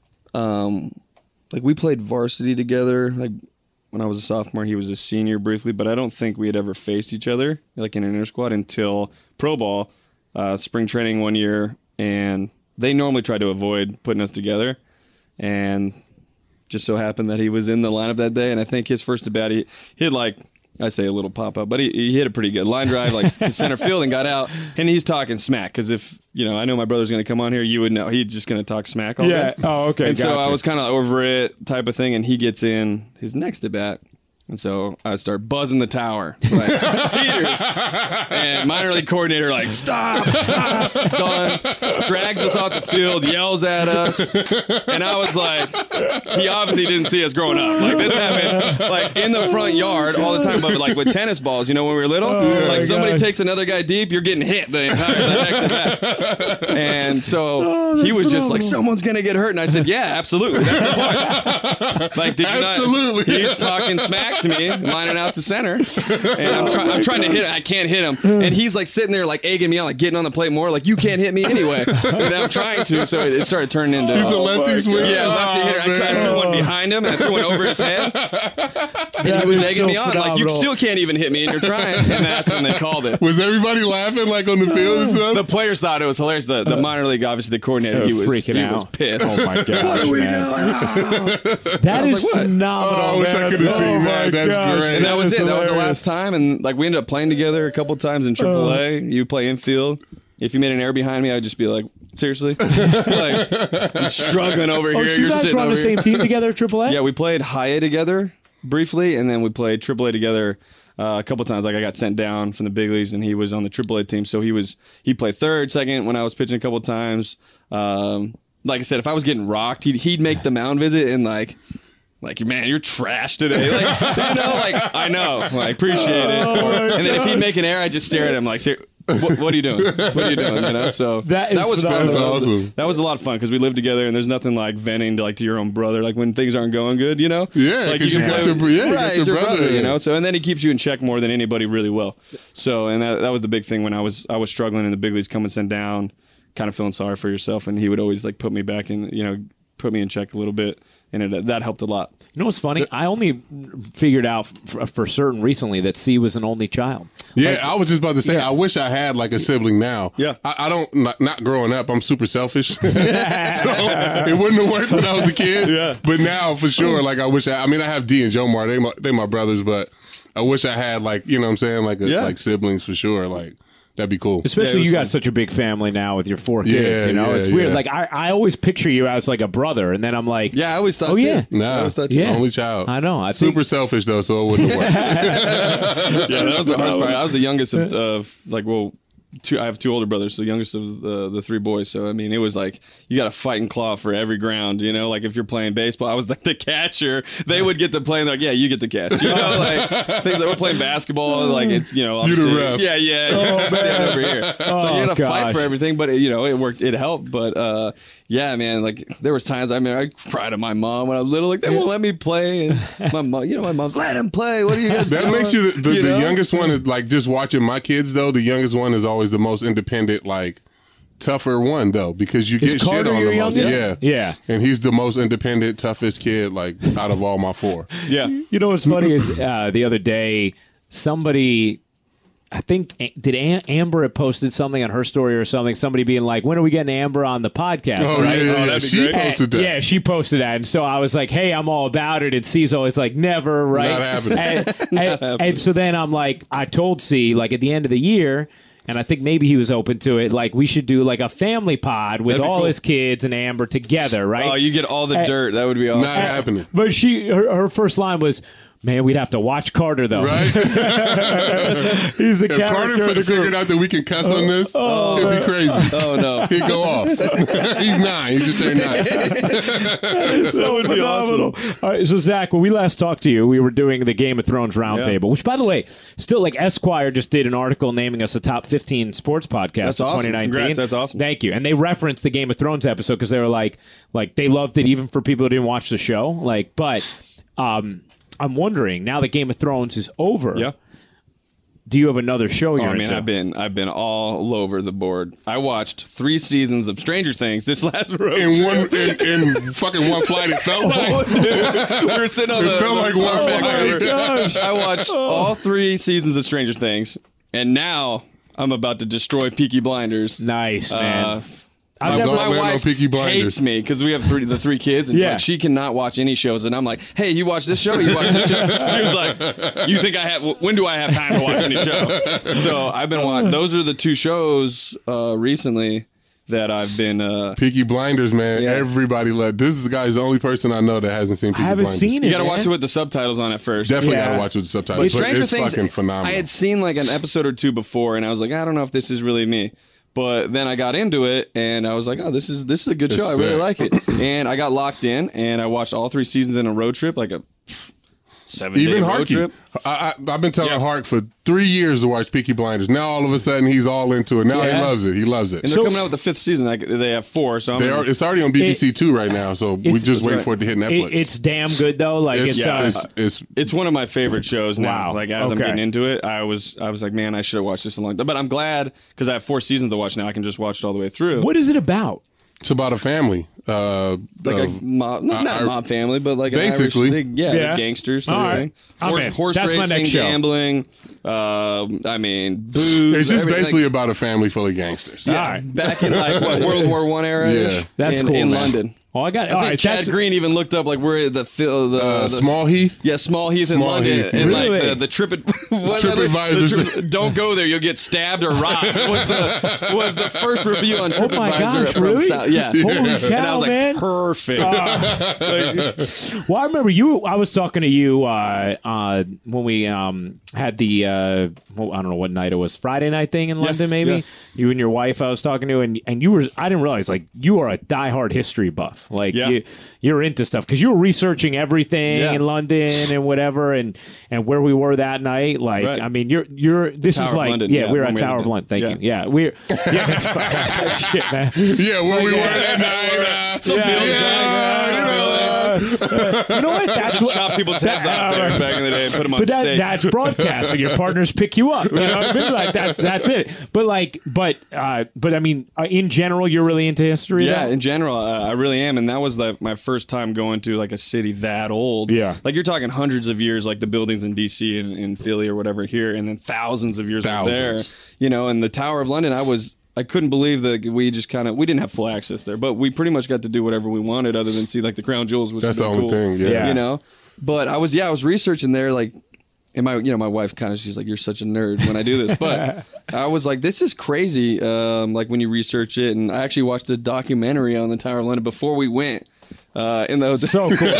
we played varsity together. Like when I was a sophomore, he was a senior briefly, but I don't think we had ever faced each other like in an inter squad until pro ball, spring training one year, and they normally try to avoid putting us together, and just so happened that he was in the lineup that day, and I think his first at bat, he hit I say a little pop up, but he hit a pretty good line drive to center field and got out. And he's talking smack because if I know my brother's going to come on here, you would know he's just going to talk smack all day. Oh, okay. And so gotcha. I was kind of over it type of thing, and he gets in his next at bat. And so I start buzzing the tower, teeters, and minor league coordinator stop, done, drags us off the field, yells at us, and I was like, he obviously didn't see us growing up. This happened in the front yard all the time, but with tennis balls, when we were little, somebody takes another guy deep, you're getting hit the next at bat. And so he was just like, someone's gonna get hurt, and I said, yeah, absolutely, that's the point. Did you Absolutely. not? He's talking smack to me, lining out to center, and I'm trying to hit it. I can't hit him, and he's sitting there egging me on, getting on the plate more, you can't hit me anyway. And I'm trying to, so it started turning into. He's a lefty swing. Yeah, lefty hitter. I threw one behind him, and I threw one over his head, and he was egging me on, you still can't even hit me, and you're trying. And that's when they called it. Was everybody laughing on the field and stuff? The players thought it was hilarious. The minor league, obviously, the coordinator, he was freaking out. was pissed. Oh my gosh, What are we doing? That is what? phenomenal. Oh, I wish I man. could have seen my that. That's gosh. great. And that was it. That was the hilarious. last time. And we ended up playing together a couple times in AAA. You play infield. If you made an error behind me, I'd just be like, seriously? I'm struggling over Oh, here. so you You're guys sitting were on over the same here. team together at AAA? Yeah, we played high A together briefly, and then we played AAA together a couple times. I got sent down from the big leagues, and he was on the AAA team. So he played third, second when I was pitching a couple times. Like I said, if I was getting rocked, he'd make the mound visit and man, you're trash today. I know, appreciate it. And then if he'd make an error, I'd just stare at him what are you doing? What are you doing? You know, so That is was fun. phenomenal. That's awesome. That was a lot of fun because we lived together, and there's nothing like venting to your own brother, like when things aren't going good. You know, Yeah, like 'cause you got your- with- yeah, you got right, your it's your brother, brother. You yeah. know, so and then he keeps you in check more than anybody really will. So and that was the big thing when I was struggling in the big leagues, coming sent down, kind of feeling sorry for yourself, and he would always like put me back in, put me in check a little bit, and that helped a lot. You know what's funny? I only figured out for certain recently that C was an only child. Yeah, I was just about to say, I wish I had like a sibling now. Yeah. I don't, not growing up, I'm super selfish. So it wouldn't have worked when I was a kid. Yeah. But now for sure, like I wish I have D and Jomar, they my brothers, but I wish I had like, you know what I'm saying? Like, like siblings for sure. Like, that'd be cool. Especially was you got fun. such a big family now with your 4 kids. Yeah, It's weird. yeah. Like I always picture you as like a brother, and then I'm like, Yeah, I always thought. Oh, too. yeah. I Nah, always thought too. Yeah. only child. I know. I Super think, selfish though, so it wouldn't have worked. Yeah, that was the hardest part. I was the youngest of I have 2 older brothers, so the youngest of the 3 boys. So I mean, it was like you got to fight and claw for every ground. You know, like if you're playing baseball, I was like the catcher. They would get to play, and they're like, yeah, you get the catch. You know, like things that we're playing basketball, like it's obviously, ref. Yeah, stand over here. So you got to fight gosh. for everything, but it worked. It helped, but yeah, man, like there was times. I mean, I cried at my mom when I was little. Like they won't let me play, and my mom, my mom's let him play. What are you guys That doing? makes you the know? youngest one is like just watching my kids though. The youngest one is always the most independent, like tougher one though, because you is get shit Carter on your the most. youngest? Yeah. And he's the most independent, toughest kid like out of all my 4. Yeah. You know what's funny is the other day somebody. I think did Amber had posted something on her story or something. Somebody being like, "When are we getting Amber on the podcast?" Oh right? yeah, that'd be she great. posted that. Yeah, she posted that, and so I was like, "Hey, I'm all about it." And C's always like, "Never," right? Not happening. And so then I'm like, I told C like at the end of the year, and I think maybe he was open to it. Like we should do like a family pod with That'd be all cool. his kids and Amber together, right? Oh, you get all the dirt. That would be awesome. Not happening. But her first line was, "Man, we'd have to watch Carter though." Right? He's the If character Carter of the figured group. out that we can cuss on this, it'd be crazy. Oh no. He'd go off. He's 9. He just turned 9. So would be phenomenal. All right, so Zach, when we last talked to you, we were doing the Game of Thrones roundtable, which, by the way, still like Esquire just did an article naming us a top 15 sports podcast That's of awesome. 2019. Congrats, that's awesome. Thank you. And they referenced the Game of Thrones episode because they were like they loved it even for people who didn't watch the show. I'm wondering now that Game of Thrones is over. Yeah. Do you have another show you're Oh man, into? I've been all over the board. I watched 3 seasons of Stranger Things this last road In trip. fucking one flight, it felt like. We were sitting on It the felt like one tarmac flight. river. Gosh. I watched all 3 seasons of Stranger Things, and now I'm about to destroy Peaky Blinders. Nice, man. My, never- my Don't land on wife Peaky Blinders. hates me because we have the 3 kids, and Yeah. like, she cannot watch any shows. And I'm like, "Hey, you watch this show? You watch this show?" She was like, "You think I have? When do I have time to watch any show?" So I've been watching. Those are the 2 shows recently that I've been. Peaky Blinders, man. Yeah. Everybody this is the guy's the only person I know that hasn't seen Peaky I haven't Blinders. seen it. You got to man. watch it with the subtitles on at first. Definitely Yeah. gotta watch it with the subtitles. But But Stranger it's Things, fucking phenomenal. I had seen like an episode or 2 before, and I was like, I don't know if this is really me. But then I got into it, and I was like, oh, this is a good It's show. I really sick. like it. And I got locked in, and I watched all 3 seasons in a road trip, like a 7-day Even road Harky. trip. I've been telling Yeah. Hark for 3 years to watch Peaky Blinders. Now all of a sudden he's all into it. Now Yeah. he loves it. He loves it. And they're coming out with the 5th season. Like, they have 4, so I'm It's already on BBC Two right now, so we it's- just waiting right. for it to hit Netflix. It's damn good though. Like it's it's one of my favorite shows now. Wow. Like as I'm Okay. getting into it, I was like, man, I should have watched this a long time. But I'm glad because I have 4 seasons to watch now. I can just watch it all the way through. what is it about? It's about a family. Like a mob, not a mob family, but like basically. an Irish, Yeah. they're gangsters. And All right. everything. I'm in. Horse That's my racing, next show. gambling. I mean, booze. It's just everything. basically about a family full of gangsters. Yeah, All right. back in like what World War I era. Yeah. That's in, cool, in man. London. Oh, I got it. I All think right, Chad that's- Green even looked up like where the Small Heath? Yeah, Small Heath in Small London, Heath. and Really? like the TripAdvisor. don't go there, you'll get stabbed or robbed. Was the first review on Oh my TripAdvisor gosh, from really? South. Yeah, Holy and I cow, was like, man! perfect. Well, I remember you. I was talking to you when we had the I don't know what night it was, Friday night thing in London, maybe. yeah. You and your wife. I was talking to, and you were. I didn't realize like you are a diehard history buff. stuff. Like Yeah. you're into stuff because you were researching everything Yeah. in London and whatever, and where we were that night. Like, Right. I mean, you're. This Tower is of like, London, yeah, yeah, we were when at we Tower were of there. London. Thank Yeah. you. Yeah, we're. Yeah, shit, man. Yeah, where we were that night. You know what? That's what. Chop people's heads off there back in the day and put them on But stage. that's broadcasting. Your partners pick you up. You know what I mean? Like that's it. But I mean, in general, you're really into history. Yeah, though? in general, I really am, and that was my first time going to like a city that old. Yeah. like you're talking hundreds of years, like the buildings in DC and in Philly or whatever here, and then thousands of years over there. You know, and the Tower of London, I couldn't believe that we just we didn't have full access there, but we pretty much got to do whatever we wanted, other than see like the crown jewels, which That's was the only cool. thing. Yeah. You know, but I was researching there, like. And my wife she's like, you're such a nerd when I do this, but I was like, this is crazy. Like when you research it, and I actually watched a documentary on the Tower of London before we went. In those So cool. so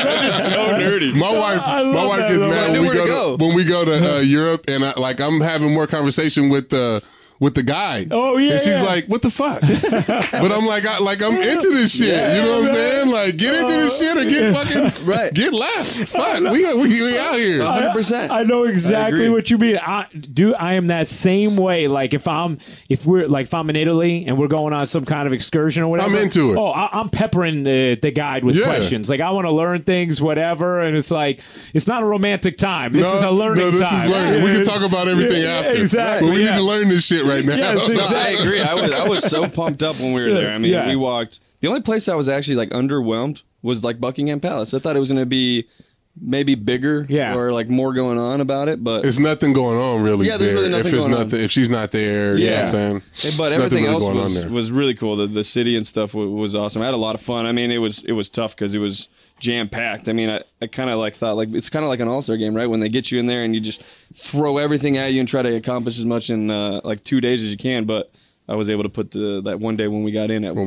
nerdy. My wife gets mad I knew when where to go. when we go to Europe, and I'm having more conversation with the guy. Oh, yeah, and she's yeah. like, "What the fuck?" But I'm like, I'm into this shit. You know what I'm saying? Like, get into this shit or get fucking Right. get left. Fuck, we out here. 100%. I know exactly agree. what you mean. I am that same way. Like if I'm in Italy and we're going on some kind of excursion or whatever, I'm into it. Oh, I'm peppering the guide with Yeah. questions. Like I want to learn things, whatever. And it's like it's not a romantic time. This is a learning this time. is learning. We can talk about everything Yeah, after. exactly, But we yeah. need to learn this shit right now. Yes, No, exactly. I agree. I was so pumped up when we were there. I mean, Yeah. we walked. The only place I was actually like underwhelmed was like Buckingham Palace. I thought it was going to be maybe bigger, Yeah. or like more going on about it, but It's nothing going on really. Yeah, there's there. really nothing if it's going on. nothing, if she's not there, you know what I'm saying. But There's everything nothing really else going on there. was really cool. The city and stuff was awesome. I had a lot of fun. I mean, it was tough because it was jam packed. I mean, I kind of like thought like it's kind of like an all-star game, right? When they get you in there and you just throw everything at you and try to accomplish as much in like 2 days as you can. But I was able to put that one day when we got in at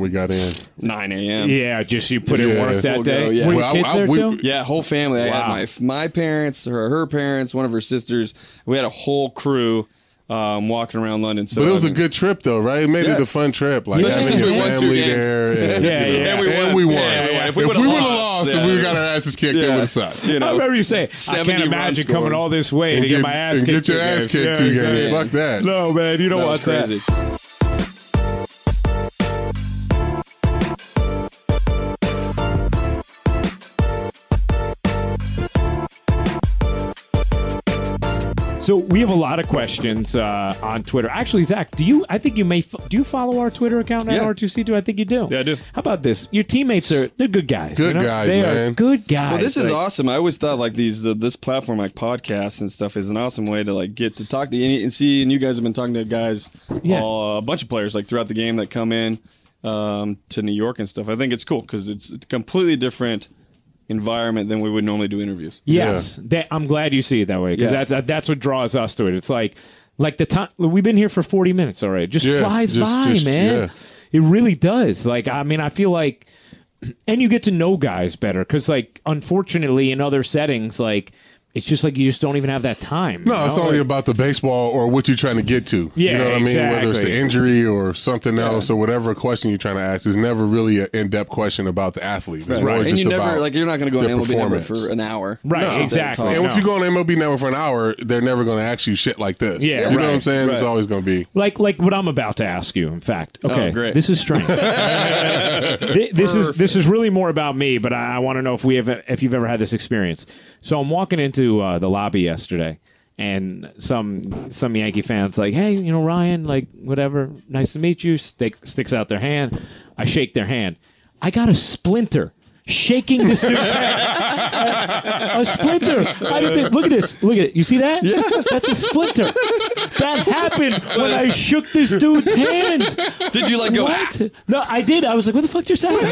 9 a.m. Yeah, just you put in Yeah. work that Full day. go, yeah. Were your Well, kids there too? Yeah, whole family. I Wow. had my parents, her parents, one of her sisters. We had a whole crew walking around London. So But it was I a mean- good trip, though, right? It made it Yeah. a fun trip. Like Especially having since your we won 2 family games. there. And, Yeah, yeah. And we won. Yeah, we won. If we would have lost, if we got our asses kicked, it would have sucked. You I know, remember you say, I 70 can't runs imagine scored. coming all this way to And get my ass and kicked. get your two ass games. kicked Yeah, 2 games. exactly. Fuck that. No, man, you don't that want was crazy. that. So we have a lot of questions on Twitter. Actually, Zach, I think you may. Do you follow our Twitter account at Yeah. R2C2? I think you do. Yeah, I do. How about this? Your teammates they're good guys. Good you know? guys, they man. are good guys. Well, this is Like, awesome. I always thought like this platform, like podcasts and stuff, is an awesome way to like get to talk to you and see. And you guys have been talking to guys, Yeah. a bunch of players like throughout the game that come in to New York and stuff. I think it's cool because it's a completely different environment than we would normally do interviews. Yes, I'm glad you see it that way because Yeah. that's what draws us to it. It's like the time we've been here for 40 minutes already. It just Yeah, flies by, man. yeah. It really does. Like, I mean, I feel like, and you get to know guys better because, like, unfortunately, in other settings, like, it's just like you just don't even have that time. No, you it's know? only Like, about the baseball or what you're trying to get to. Yeah, you know what I mean? Whether it's the exactly. injury or something else or whatever question you're trying to ask is never really an in-depth question about the athlete. It's more And just you never about like you're not going to go on their MLB Network performance. for an hour. Right, No. exactly. And No. if you go on MLB Network for an hour, they're never going to ask you shit like this. Yeah, you know right, what I'm saying? It's right. always going to be. like what I'm about to ask you. In fact, okay, great. this is strange. This is really more about me, but I want to know if you've ever had this experience. So I'm walking into the lobby yesterday, and some Yankee fans like, hey, you know, Ryan, like whatever, nice to meet you. Sticks out their hand. I shake their hand. I got a splinter. Shaking this dude's hand. A splinter. Look at this. Look at it. You see that? Yeah. That's a splinter. That happened when I shook this dude's hand. Did you like go? What? No, I did. I was like, what the fuck just happened?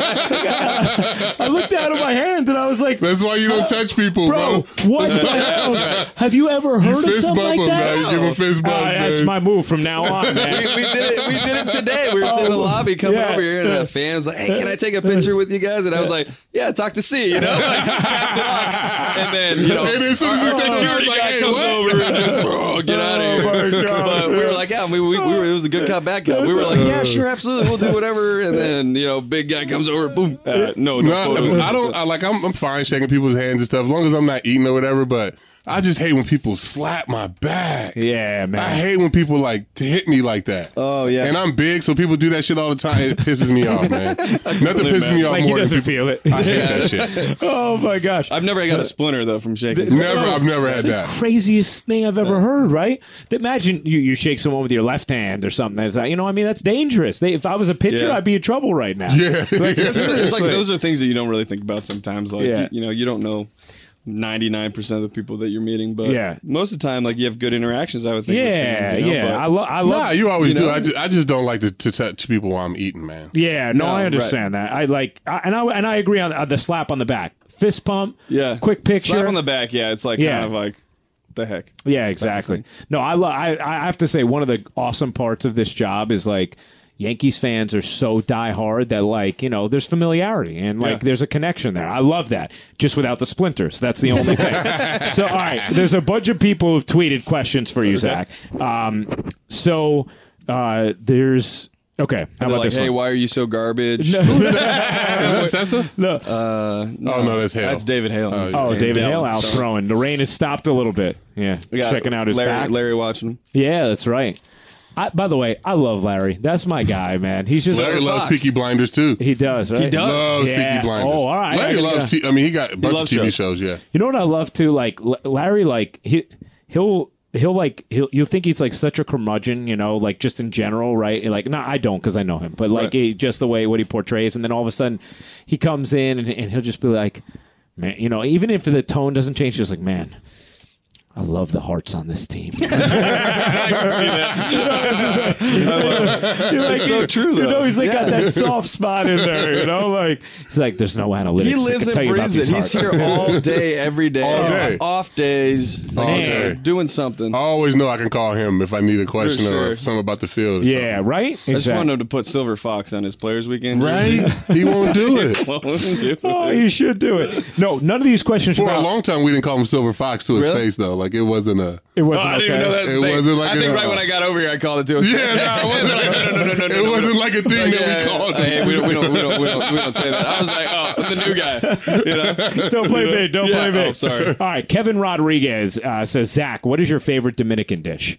I looked down at my hand and I was like, That's why you don't touch people, bro, what the hell? Have you ever heard of Fist something bump like them, that? man. You give them fist bumps, That's man. my move from now on, man. We did it today. We were sitting in the lobby coming yeah, over here, and the fans like, "Hey, can I take a picture with you guys?" And I was like, "Yeah, talk to C," you know. Like, and then And as soon as he said security like, guy hey, comes what? over and just, bro, get out out of here. But we were like, yeah, we were, it was a good cop, bad cop. We were like, yeah, sure, absolutely, we'll do whatever. And then, big guy comes over, boom. No photos. I'm fine shaking people's hands and stuff as long as I'm not eating or whatever, but I just hate when people slap my back. Yeah, man. I hate when people like to hit me like that. Oh, yeah. And I'm big, so people do that shit all the time. It pisses me off, man. Nothing pisses me off Like more he doesn't than people. feel it. I hate that shit. Oh my gosh. I've never got a splinter, though, from shaking. I've never had That's that. the craziest thing I've ever heard, right? Imagine you shake someone with your left hand or something. That's that's dangerous. If I was a pitcher, Yeah. I'd be in trouble right now. Yeah. It's like those are things that you don't really think about sometimes. Like, Yeah. you don't know 99% of the people that you're meeting, but Yeah. most of the time, like, you have good interactions, I would think. with Yeah, fans, yeah. but- I love. Nah, you always You know? do. I just don't like to touch people while I'm eating, man. Yeah, no, No, I understand that. And I agree on the slap on the back, fist pump. Yeah. quick picture. Slap on the back, yeah. It's like Yeah. kind of like, the heck. Yeah, exactly. No, I have to say one of the awesome parts of this job is like Yankees fans are so diehard that there's familiarity and Yeah. there's a connection there. I love that. Just without the splinters. That's the only thing. So all right, there's a bunch of people who've tweeted questions for you, Zach. There's okay. How They're about like, this hey, one? why are you so garbage? Is that Sessa? No. Oh, no, that's Hale. That's David Hale. Oh, David Dell, Hale out sorry. throwing. The rain has stopped a little bit. Yeah, We got checking out his back. Larry watching him. Yeah, that's right. By the way, I love Larry. That's my guy, man. He's just Larry loves Fox. Peaky Blinders too. he does, right? He does? Loves Yeah. Peaky Blinders. Oh, all right. Larry loves. He got a bunch of loves TV shows. shows. Yeah. You know what I love too? Like Larry, he'll you'll think he's like such a curmudgeon, like just in general, right? Like, no, I don't because I know him, but like just the way what he portrays, and then all of a sudden he comes in and he'll just be like, man, even if the tone doesn't change, just like, man, I love the hearts on this team. It's so true, though. He's got that soft spot in there, he's like, there's no analytics. He that lives can tell and you about breathes it. these He's hearts. here all day, every day. All day. Off days. All Man. day. Doing something. I always know I can call him if I need a question sure. or something about the field. Or Yeah, right? I just want him to put Silver Fox on his Players Weekend. something. Right? He won't do it. Oh, you should do it. No, none of these questions For are a about, long time, we didn't call him Silver Fox to his Really? face though. Like it wasn't a. it wasn't I didn't even know okay. that's the It thing. wasn't like I think a- right when I got over here, I called it to him. Yeah, no, it wasn't. no. It wasn't like a thing that we called him. Hey, we don't say that. I was like, oh, I'm the new guy. Don't play me. Don't Yeah, play me. oh, sorry. All right. Kevin Rodriguez says, Zach, what is your favorite Dominican dish?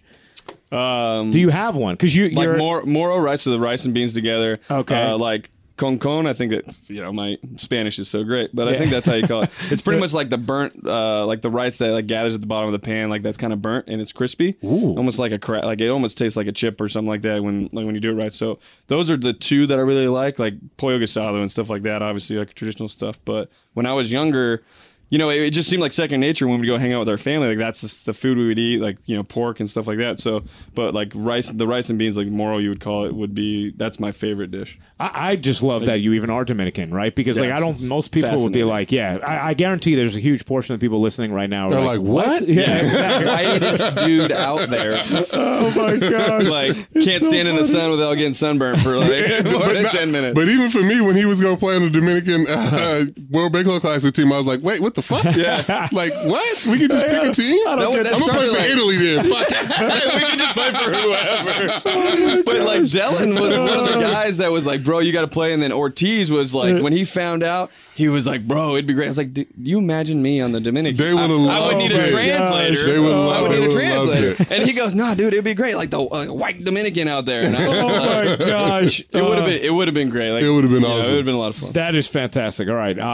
Do you have one? Because you're Moro rice, so the rice and beans together. Okay. Like con. I think that my Spanish is so great, but I think that's how you call it. It's pretty much like the burnt, like the rice that like gathers at the bottom of the pan, like that's kind of burnt and it's crispy, almost like like it almost tastes like a chip or something like that when you do it right. So those are the two that I really like pollo guisado and stuff like that. Obviously, like traditional stuff. But when I was younger, it just seemed like second nature when we go hang out with our family. Like that's just the food we would eat, like pork and stuff like that. So, but like the rice and beans, like Moro, you would call it, that's my favorite dish. I just love that you even are Dominican, right? Because most people would be fascinating. like, yeah, I guarantee there's a huge portion of people listening right now. They're are like, what? Yeah, exactly. Whitest dude out there. Oh my gosh. Like can't so stand in the funny. sun without getting sunburned for like more than 10 minutes. But even for me, when he was going to play on the Dominican World Baseball Classic team, I was like, wait, what the fuck? Yeah. Like, what? We can just pick a team? I don't get I'm going to play for like- Italy then. Fuck it. We can just play for whoever. But like Dylan was one of the guys that was like, bro, you got to play. And then Ortiz was like, when he found out, he was like, bro, it'd be great. I was like, you imagine me on the Dominican? They would've I would loved need a it. translator. They would've I would need a loved translator. it. And he goes, nah, dude, it'd be great. Like the white Dominican out there. And I was Oh like, my gosh. it would have been great. Like, It would've been It awesome. would have been a lot of fun. That is fantastic. All right.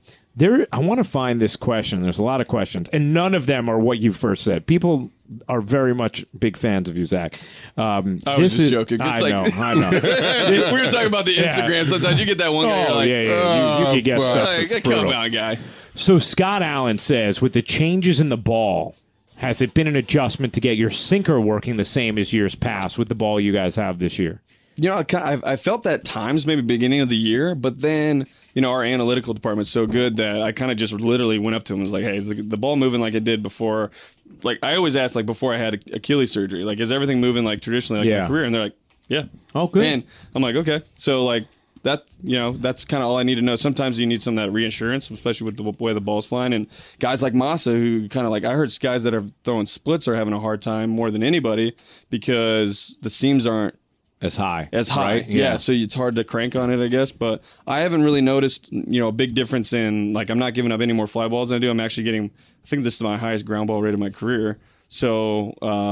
I want to find this question. There's a lot of questions, and none of them are what you first said. People are very much big fans of you, Zach. I was just joking. I It's know. I know. we were talking about the Instagram. Sometimes you get that one guy. You're Oh, like, yeah. You could get fuck. stuff like, that's come brutal. on, guy. So Scott Allen says, with the changes in the ball, has it been an adjustment to get your sinker working the same as years past with the ball you guys have this year? I felt that times maybe beginning of the year, but then our analytical department's so good that I kind of just literally went up to him and was like, hey, is the ball moving like it did before? Like I always ask, like before I had Achilles surgery, like is everything moving like traditionally like in Yeah. my career? And they're like, yeah. Oh, good. And I'm like, okay. So like that's kind of all I need to know. Sometimes you need some of that reassurance, especially with the way the ball's flying. And guys like Massa, who kind of like, I heard guys that are throwing splits are having a hard time more than anybody because the seams aren't as high. Right? Yeah. So it's hard to crank on it, I guess. But I haven't really noticed, a big difference in, like, I'm not giving up any more fly balls than I do. I'm actually getting, I think this is my highest ground ball rate of my career. So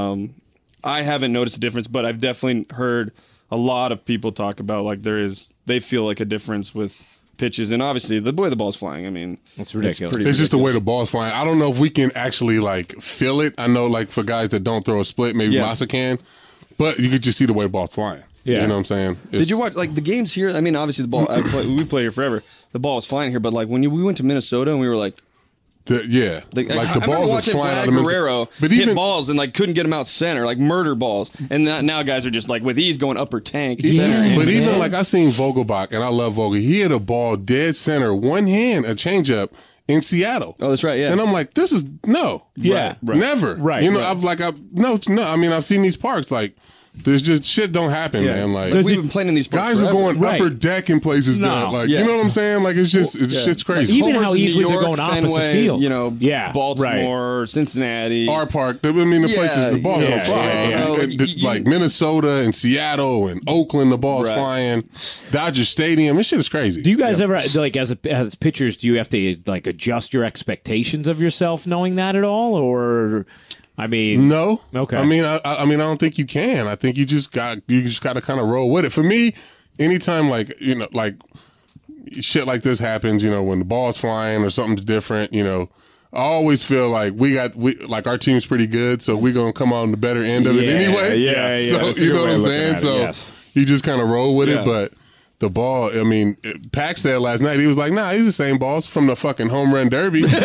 I haven't noticed a difference, but I've definitely heard a lot of people talk about, like, they feel like a difference with pitches. And obviously, the way the ball's flying, I mean, it's ridiculous. It's just the way the ball's flying. I don't know if we can actually, like, feel it. I know, like, for guys that don't throw a split, maybe Massa can. But you could just see the way the ball's flying. Yeah. You know what I'm saying? Did you watch, like, the games here? I mean, obviously, the ball, we played here forever. The ball was flying here. But, like, when we went to Minnesota and we were like, the I balls watching flying Vlad out of Guerrero but hit even balls and, like, couldn't get them out center, like murder balls. And now guys are just, like, with ease going upper tank. Center. But even, like, I seen Vogelbach, and I love Vogel. He hit a ball dead center, one hand, a changeup in Seattle. Oh, that's right, yeah. And I'm like, this is, no. Yeah. Right. Never. Right. You know, Right. no, I mean, I've seen these parks, like, there's just shit don't happen, man. Like, we've been playing in these parks guys are going Right. upper deck in places now. Like, you know what I'm saying? Like, it's just, shit's crazy. Even Homers how in easily New they're York, going opposite Fenway, field. Baltimore, Cincinnati. Our park, I mean, the places the ball's yeah, on fire. yeah. Like Minnesota and Seattle and Oakland, the ball's flying. Dodger Stadium, this shit is crazy. Do you guys ever, like, as pitchers, do you have to, like, adjust your expectations of yourself knowing that at all? Or, I mean, no. Okay. I mean, I don't think you can. I think you just got to kind of roll with it. For me, anytime, like, like shit like this happens, when the ball's flying or something's different, I always feel like like our team's pretty good, so we're gonna come on the better end of it anyway. Yeah. So you know what I'm saying? So you just kind of roll with it, but. The ball, I mean, Pax said last night, he was like, nah, he's the same balls from the fucking home run derby. Dude,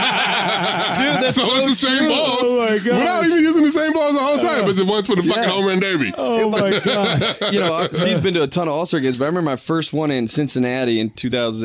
that's so it's the same balls. Oh, my God. Without even using the same balls the whole time, but the ones for the fucking home run derby. Oh, my God. Steve's been to a ton of All-Star games, but I remember my first one in Cincinnati in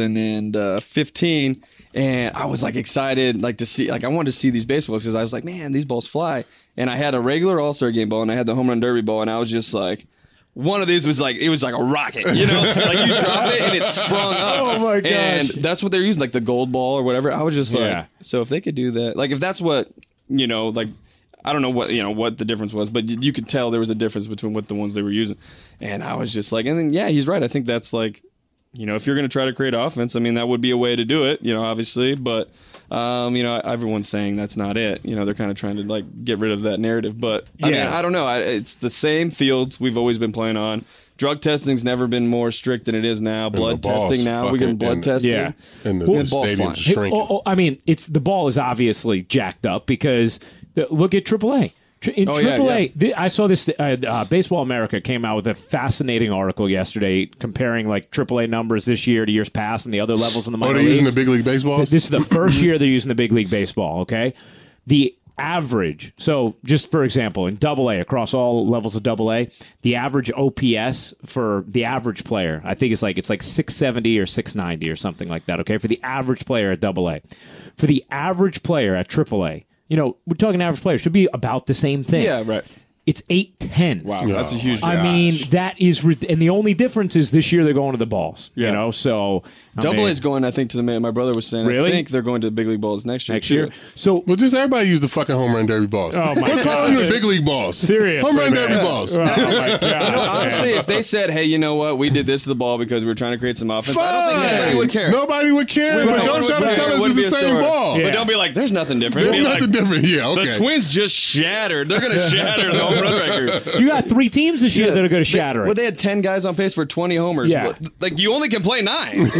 2015, and I was, like, excited, like, to see, like, I wanted to see these baseballs because I was like, man, these balls fly. And I had a regular All-Star game ball, and I had the home run derby ball, and I was just like, one of these was like, it was like a rocket, like you drop it and it sprung up. Oh my gosh. And that's what they're using, like the gold ball or whatever. I was just like, so if they could do that, like if that's what, like, I don't know what the difference was, but you could tell there was a difference between what the ones they were using. And I was just like, and then, yeah, he's right. I think that's like, if you're going to try to create offense, I mean, that would be a way to do it, obviously, but, everyone's saying that's not it. They're kind of trying to, like, get rid of that narrative, but, I mean, I don't know. It's the same fields we've always been playing on. Drug testing's never been more strict than it is now. Blood testing now. We're getting blood testing. Yeah. And the stadium's shrinking. I mean, the ball is obviously jacked up because look at AAA. In AAA, I saw this. Baseball America came out with a fascinating article yesterday comparing like AAA numbers this year to years past and the other levels in the minor leagues. They're using the big league baseball? This is the first year they're using the big league baseball, okay? The average, so just for example, in AA, across all levels of AA, the average OPS for the average player, I think it's like 670 or 690 or something like that, okay? For the average player at AA. For the average player at AAA, we're talking average player, should be about the same thing. Yeah, right. It's 810. Wow, that's a huge I mean, that is, and the only difference is this year they're going to the balls. So Double A's going, I think, to the my brother was saying. Really? I think they're going to the big league balls next year. So well, just everybody use the fucking home run derby balls. Oh my We're calling the big league balls. Seriously, home run man. derby balls. Oh my God. Honestly, if they said, "Hey, you know what? We did this to the ball because we were trying to create some offense," I don't think anybody would care. Nobody would care. But don't try to tell us it's the same ball. But don't be like, "There's nothing different." There's nothing different. Yeah, okay. The Twins just shattered. They're going to shatter the home run record. You got 3 teams this year that are going to shatter it. Well, they had 10 guys on pace for 20 homers. Yeah. Like, you only can play 9. They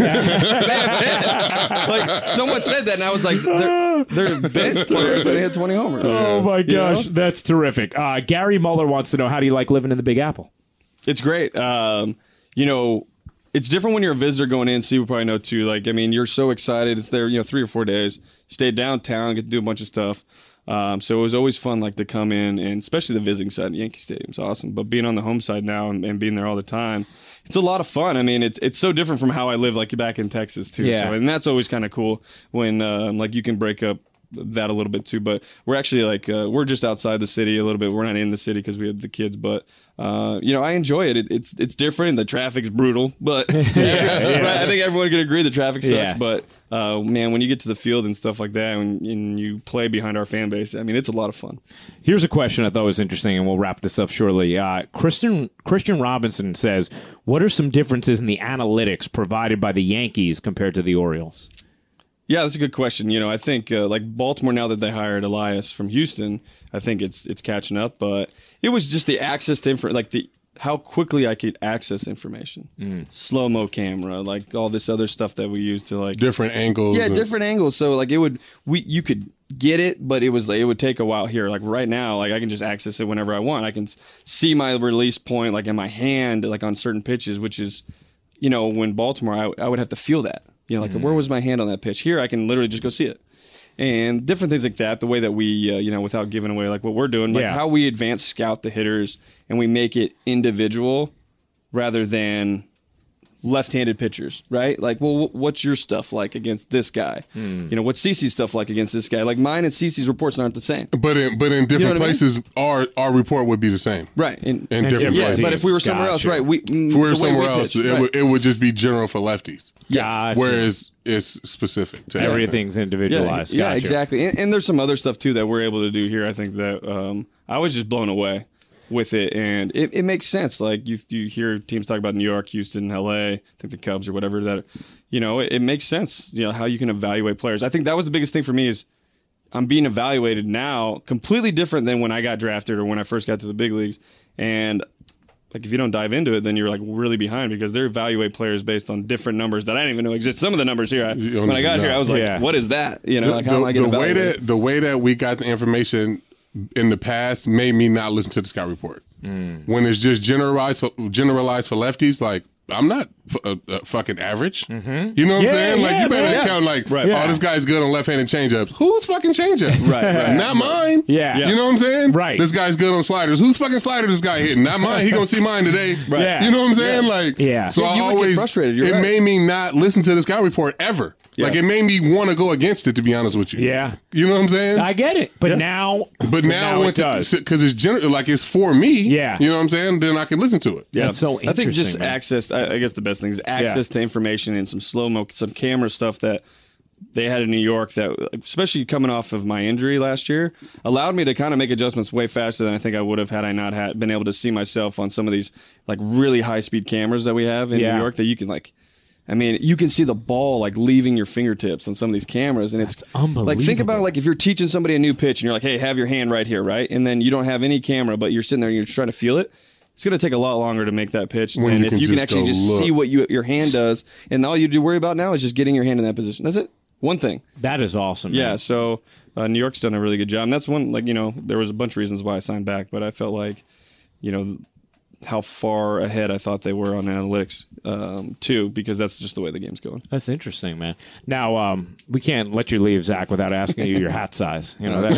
have 10. Like, someone said that, and I was like, they're bench players, and they had 20 homers. Oh, my gosh. That's terrific. Gary Muller wants to know, how do you like living in the Big Apple? It's great. It's different when you're a visitor going in. Steve will probably know, too. Like, I mean, you're so excited. It's there, 3 or 4 days. Stay downtown, get to do a bunch of stuff. So it was always fun, like, to come in, and especially the visiting side. Yankee Stadium's awesome, but being on the home side now and being there all the time, it's a lot of fun. I mean, it's so different from how I live, like, back in Texas too. Yeah. So, and that's always kind of cool when like you can break up that a little bit too. But we're actually like we're just outside the city a little bit. We're not in the city because we have the kids, but I enjoy it. It's different. The traffic's brutal, but right, I think everyone can agree the traffic sucks. Yeah. But man, when you get to the field and stuff like that, and you play behind our fan base, I mean, it's a lot of fun. Here's a question I thought was interesting, and we'll wrap this up shortly. Christian Robinson says, what are some differences in the analytics provided by the Yankees compared to the Orioles? Yeah, that's a good question. I think like Baltimore, now that they hired Elias from Houston, I think it's catching up. But it was just the access to how quickly I could access information, slow-mo camera, like all this other stuff that we use to like different angles. Yeah, different angles. So like you could get it, but it would take a while here. Like right now, like I can just access it whenever I want. I can see my release point like in my hand, like on certain pitches, which is, when Baltimore, I would have to feel that. Like where was my hand on that pitch? Here, I can literally just go see it. And different things like that, the way that we, without giving away like what we're doing, like how we advance scout the hitters and we make it individual rather than left-handed pitchers, right? Like, well, what's your stuff like against this guy? What's CeCe's stuff like against this guy? Like mine and CeCe's reports aren't the same. But in different places, our report would be the same. Right. In different places. But if we were somewhere else, right? If we were somewhere else, it would just be general for lefties. Gotcha. Whereas it's specific to everything's individualized. Yeah, Gotcha. exactly. And there's some other stuff too that we're able to do here. I think that I was just blown away with it, and it makes sense. Like you hear teams talk about New York, Houston, LA, I think the Cubs or whatever, that it makes sense, how you can evaluate players. I think that was the biggest thing for me is I'm being evaluated now completely different than when I got drafted or when I first got to the big leagues. And like if you don't dive into it, then you're like really behind because they evaluate players based on different numbers that I didn't even know exist. Some of the numbers here, when I got here, I was like, what is that? Like how am I going to evaluate? The way that we got the information in the past made me not listen to the scout report. When it's just generalized for lefties, like I'm not fucking average. You know what I'm saying? Like you better count like, oh, this guy's good on left-handed changeups. Who's fucking changeup? Right. Not mine. Yeah. You know what I'm saying? Right. This guy's good on sliders. Who's fucking slider this guy hitting? Not mine. He gonna see mine today. Right. Yeah. You know what I'm saying? Like, so you I would always get frustrated. You're right. made me not listen to the scout report ever. Like it made me want to go against it, to be honest with you. Yeah. You know what I'm saying? I get it. But now it does. Because it's like it's for me. Yeah. You know what I'm saying? Then I can listen to it. Yeah. That's so interesting. I think just access, I guess the best thing is access to information and some slow-mo, some camera stuff that they had in New York that, especially coming off of my injury last year, allowed me to kind of make adjustments way faster than I think I would have had I not been able to see myself on some of these like really high-speed cameras that we have in New York that you can like, I mean, you can see the ball like leaving your fingertips on some of these cameras, and it's unbelievable. Like think about like if you're teaching somebody a new pitch and you're like, "Hey, have your hand right here," right? And then you don't have any camera, but you're sitting there and you're trying to feel it. It's going to take a lot longer to make that pitch than if you can actually just see what your hand does, and all you do worry about now is just getting your hand in that position. That's it. One thing. That is awesome. Yeah. Man. So New York's done a really good job, and that's one. Like there was a bunch of reasons why I signed back, but I felt like how far ahead I thought they were on analytics too, because that's just the way the game's going. That's interesting, man. Now, we can't let you leave, Zach, without asking you your hat size. That's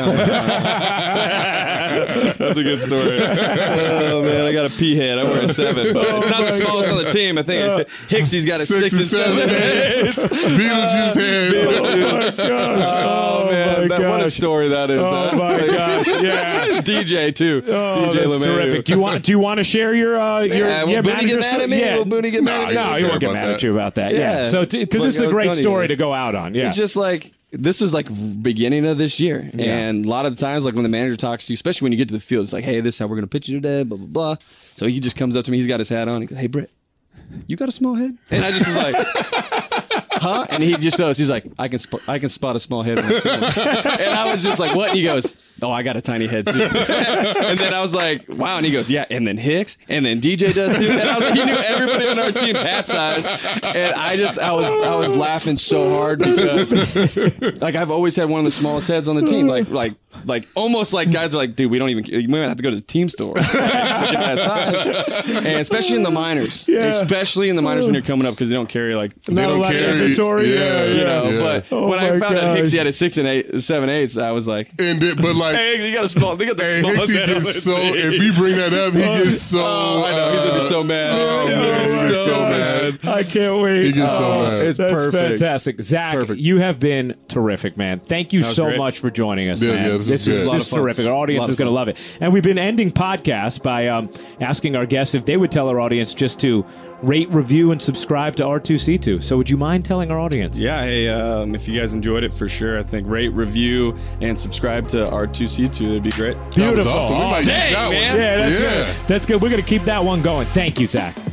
a good story. Oh, man, I got a pea head. I wear a 7. But it's not the smallest on the team. I think Hicksy's got a 6 and 7. Beetlejuice head. Oh, man. What a story that is. Oh, my gosh. Yeah. DJ, too. Oh, DJ that's terrific. Do you want to share your will Booney get mad at me? Yeah. Will Booney get mad at me? No, he won't get mad at you about that. Yeah. So because this is a great story to go out on. Yeah. It's just like this was like beginning of this year, and a lot of the times, like when the manager talks to you, especially when you get to the field, it's like, "Hey, this is how we're going to pitch you today." Blah blah blah. So he just comes up to me. He's got his hat on. He goes, "Hey, Britt, you got a small head?" And I just was like, "Huh?" And he just goes, he's like, I can spot a small head when I see one." And I was just like, "What?" And he goes, "Oh, I got a tiny head too." And then I was like, "Wow." And he goes, "Yeah." And then Hicks, and then DJ does too. And I was like, he knew everybody on our team's hat size. And I was laughing so hard because like I've always had one of the smallest heads on the team. Like almost like guys are like, "Dude, we might have to go to the team store to get that size." And especially in the minors. Especially in the minors when you're coming up, because they don't carry like they don't carry inventory. But when I found out Hicksy had a 6 and 8, 7 8s, I was like, but like, "Hey, Hicks, you got a small." They got the smallest head on the team. If you bring that up, he gets so. I know he's gonna be so mad. Oh, so mad. I I can't wait. He gets so mad. It's That's perfect. fantastic. Zach, Perfect. you have been terrific, man. Thank you was so great. much for joining us, Yeah, man. yeah, this was good. A lot This of is fun. terrific. Our audience A lot is of going to fun. love it. And we've been ending podcasts by asking our guests if they would tell our audience just to rate, review, and subscribe to R2C2. So would you mind telling our audience? Yeah, hey, if you guys enjoyed it, for sure, I think rate, review, and subscribe to R2C2. That'd be great. That was Beautiful. awesome. We might use Dang, that man. one. Yeah, that's good. That's good. We're going to keep that one going. Thank you, Zach.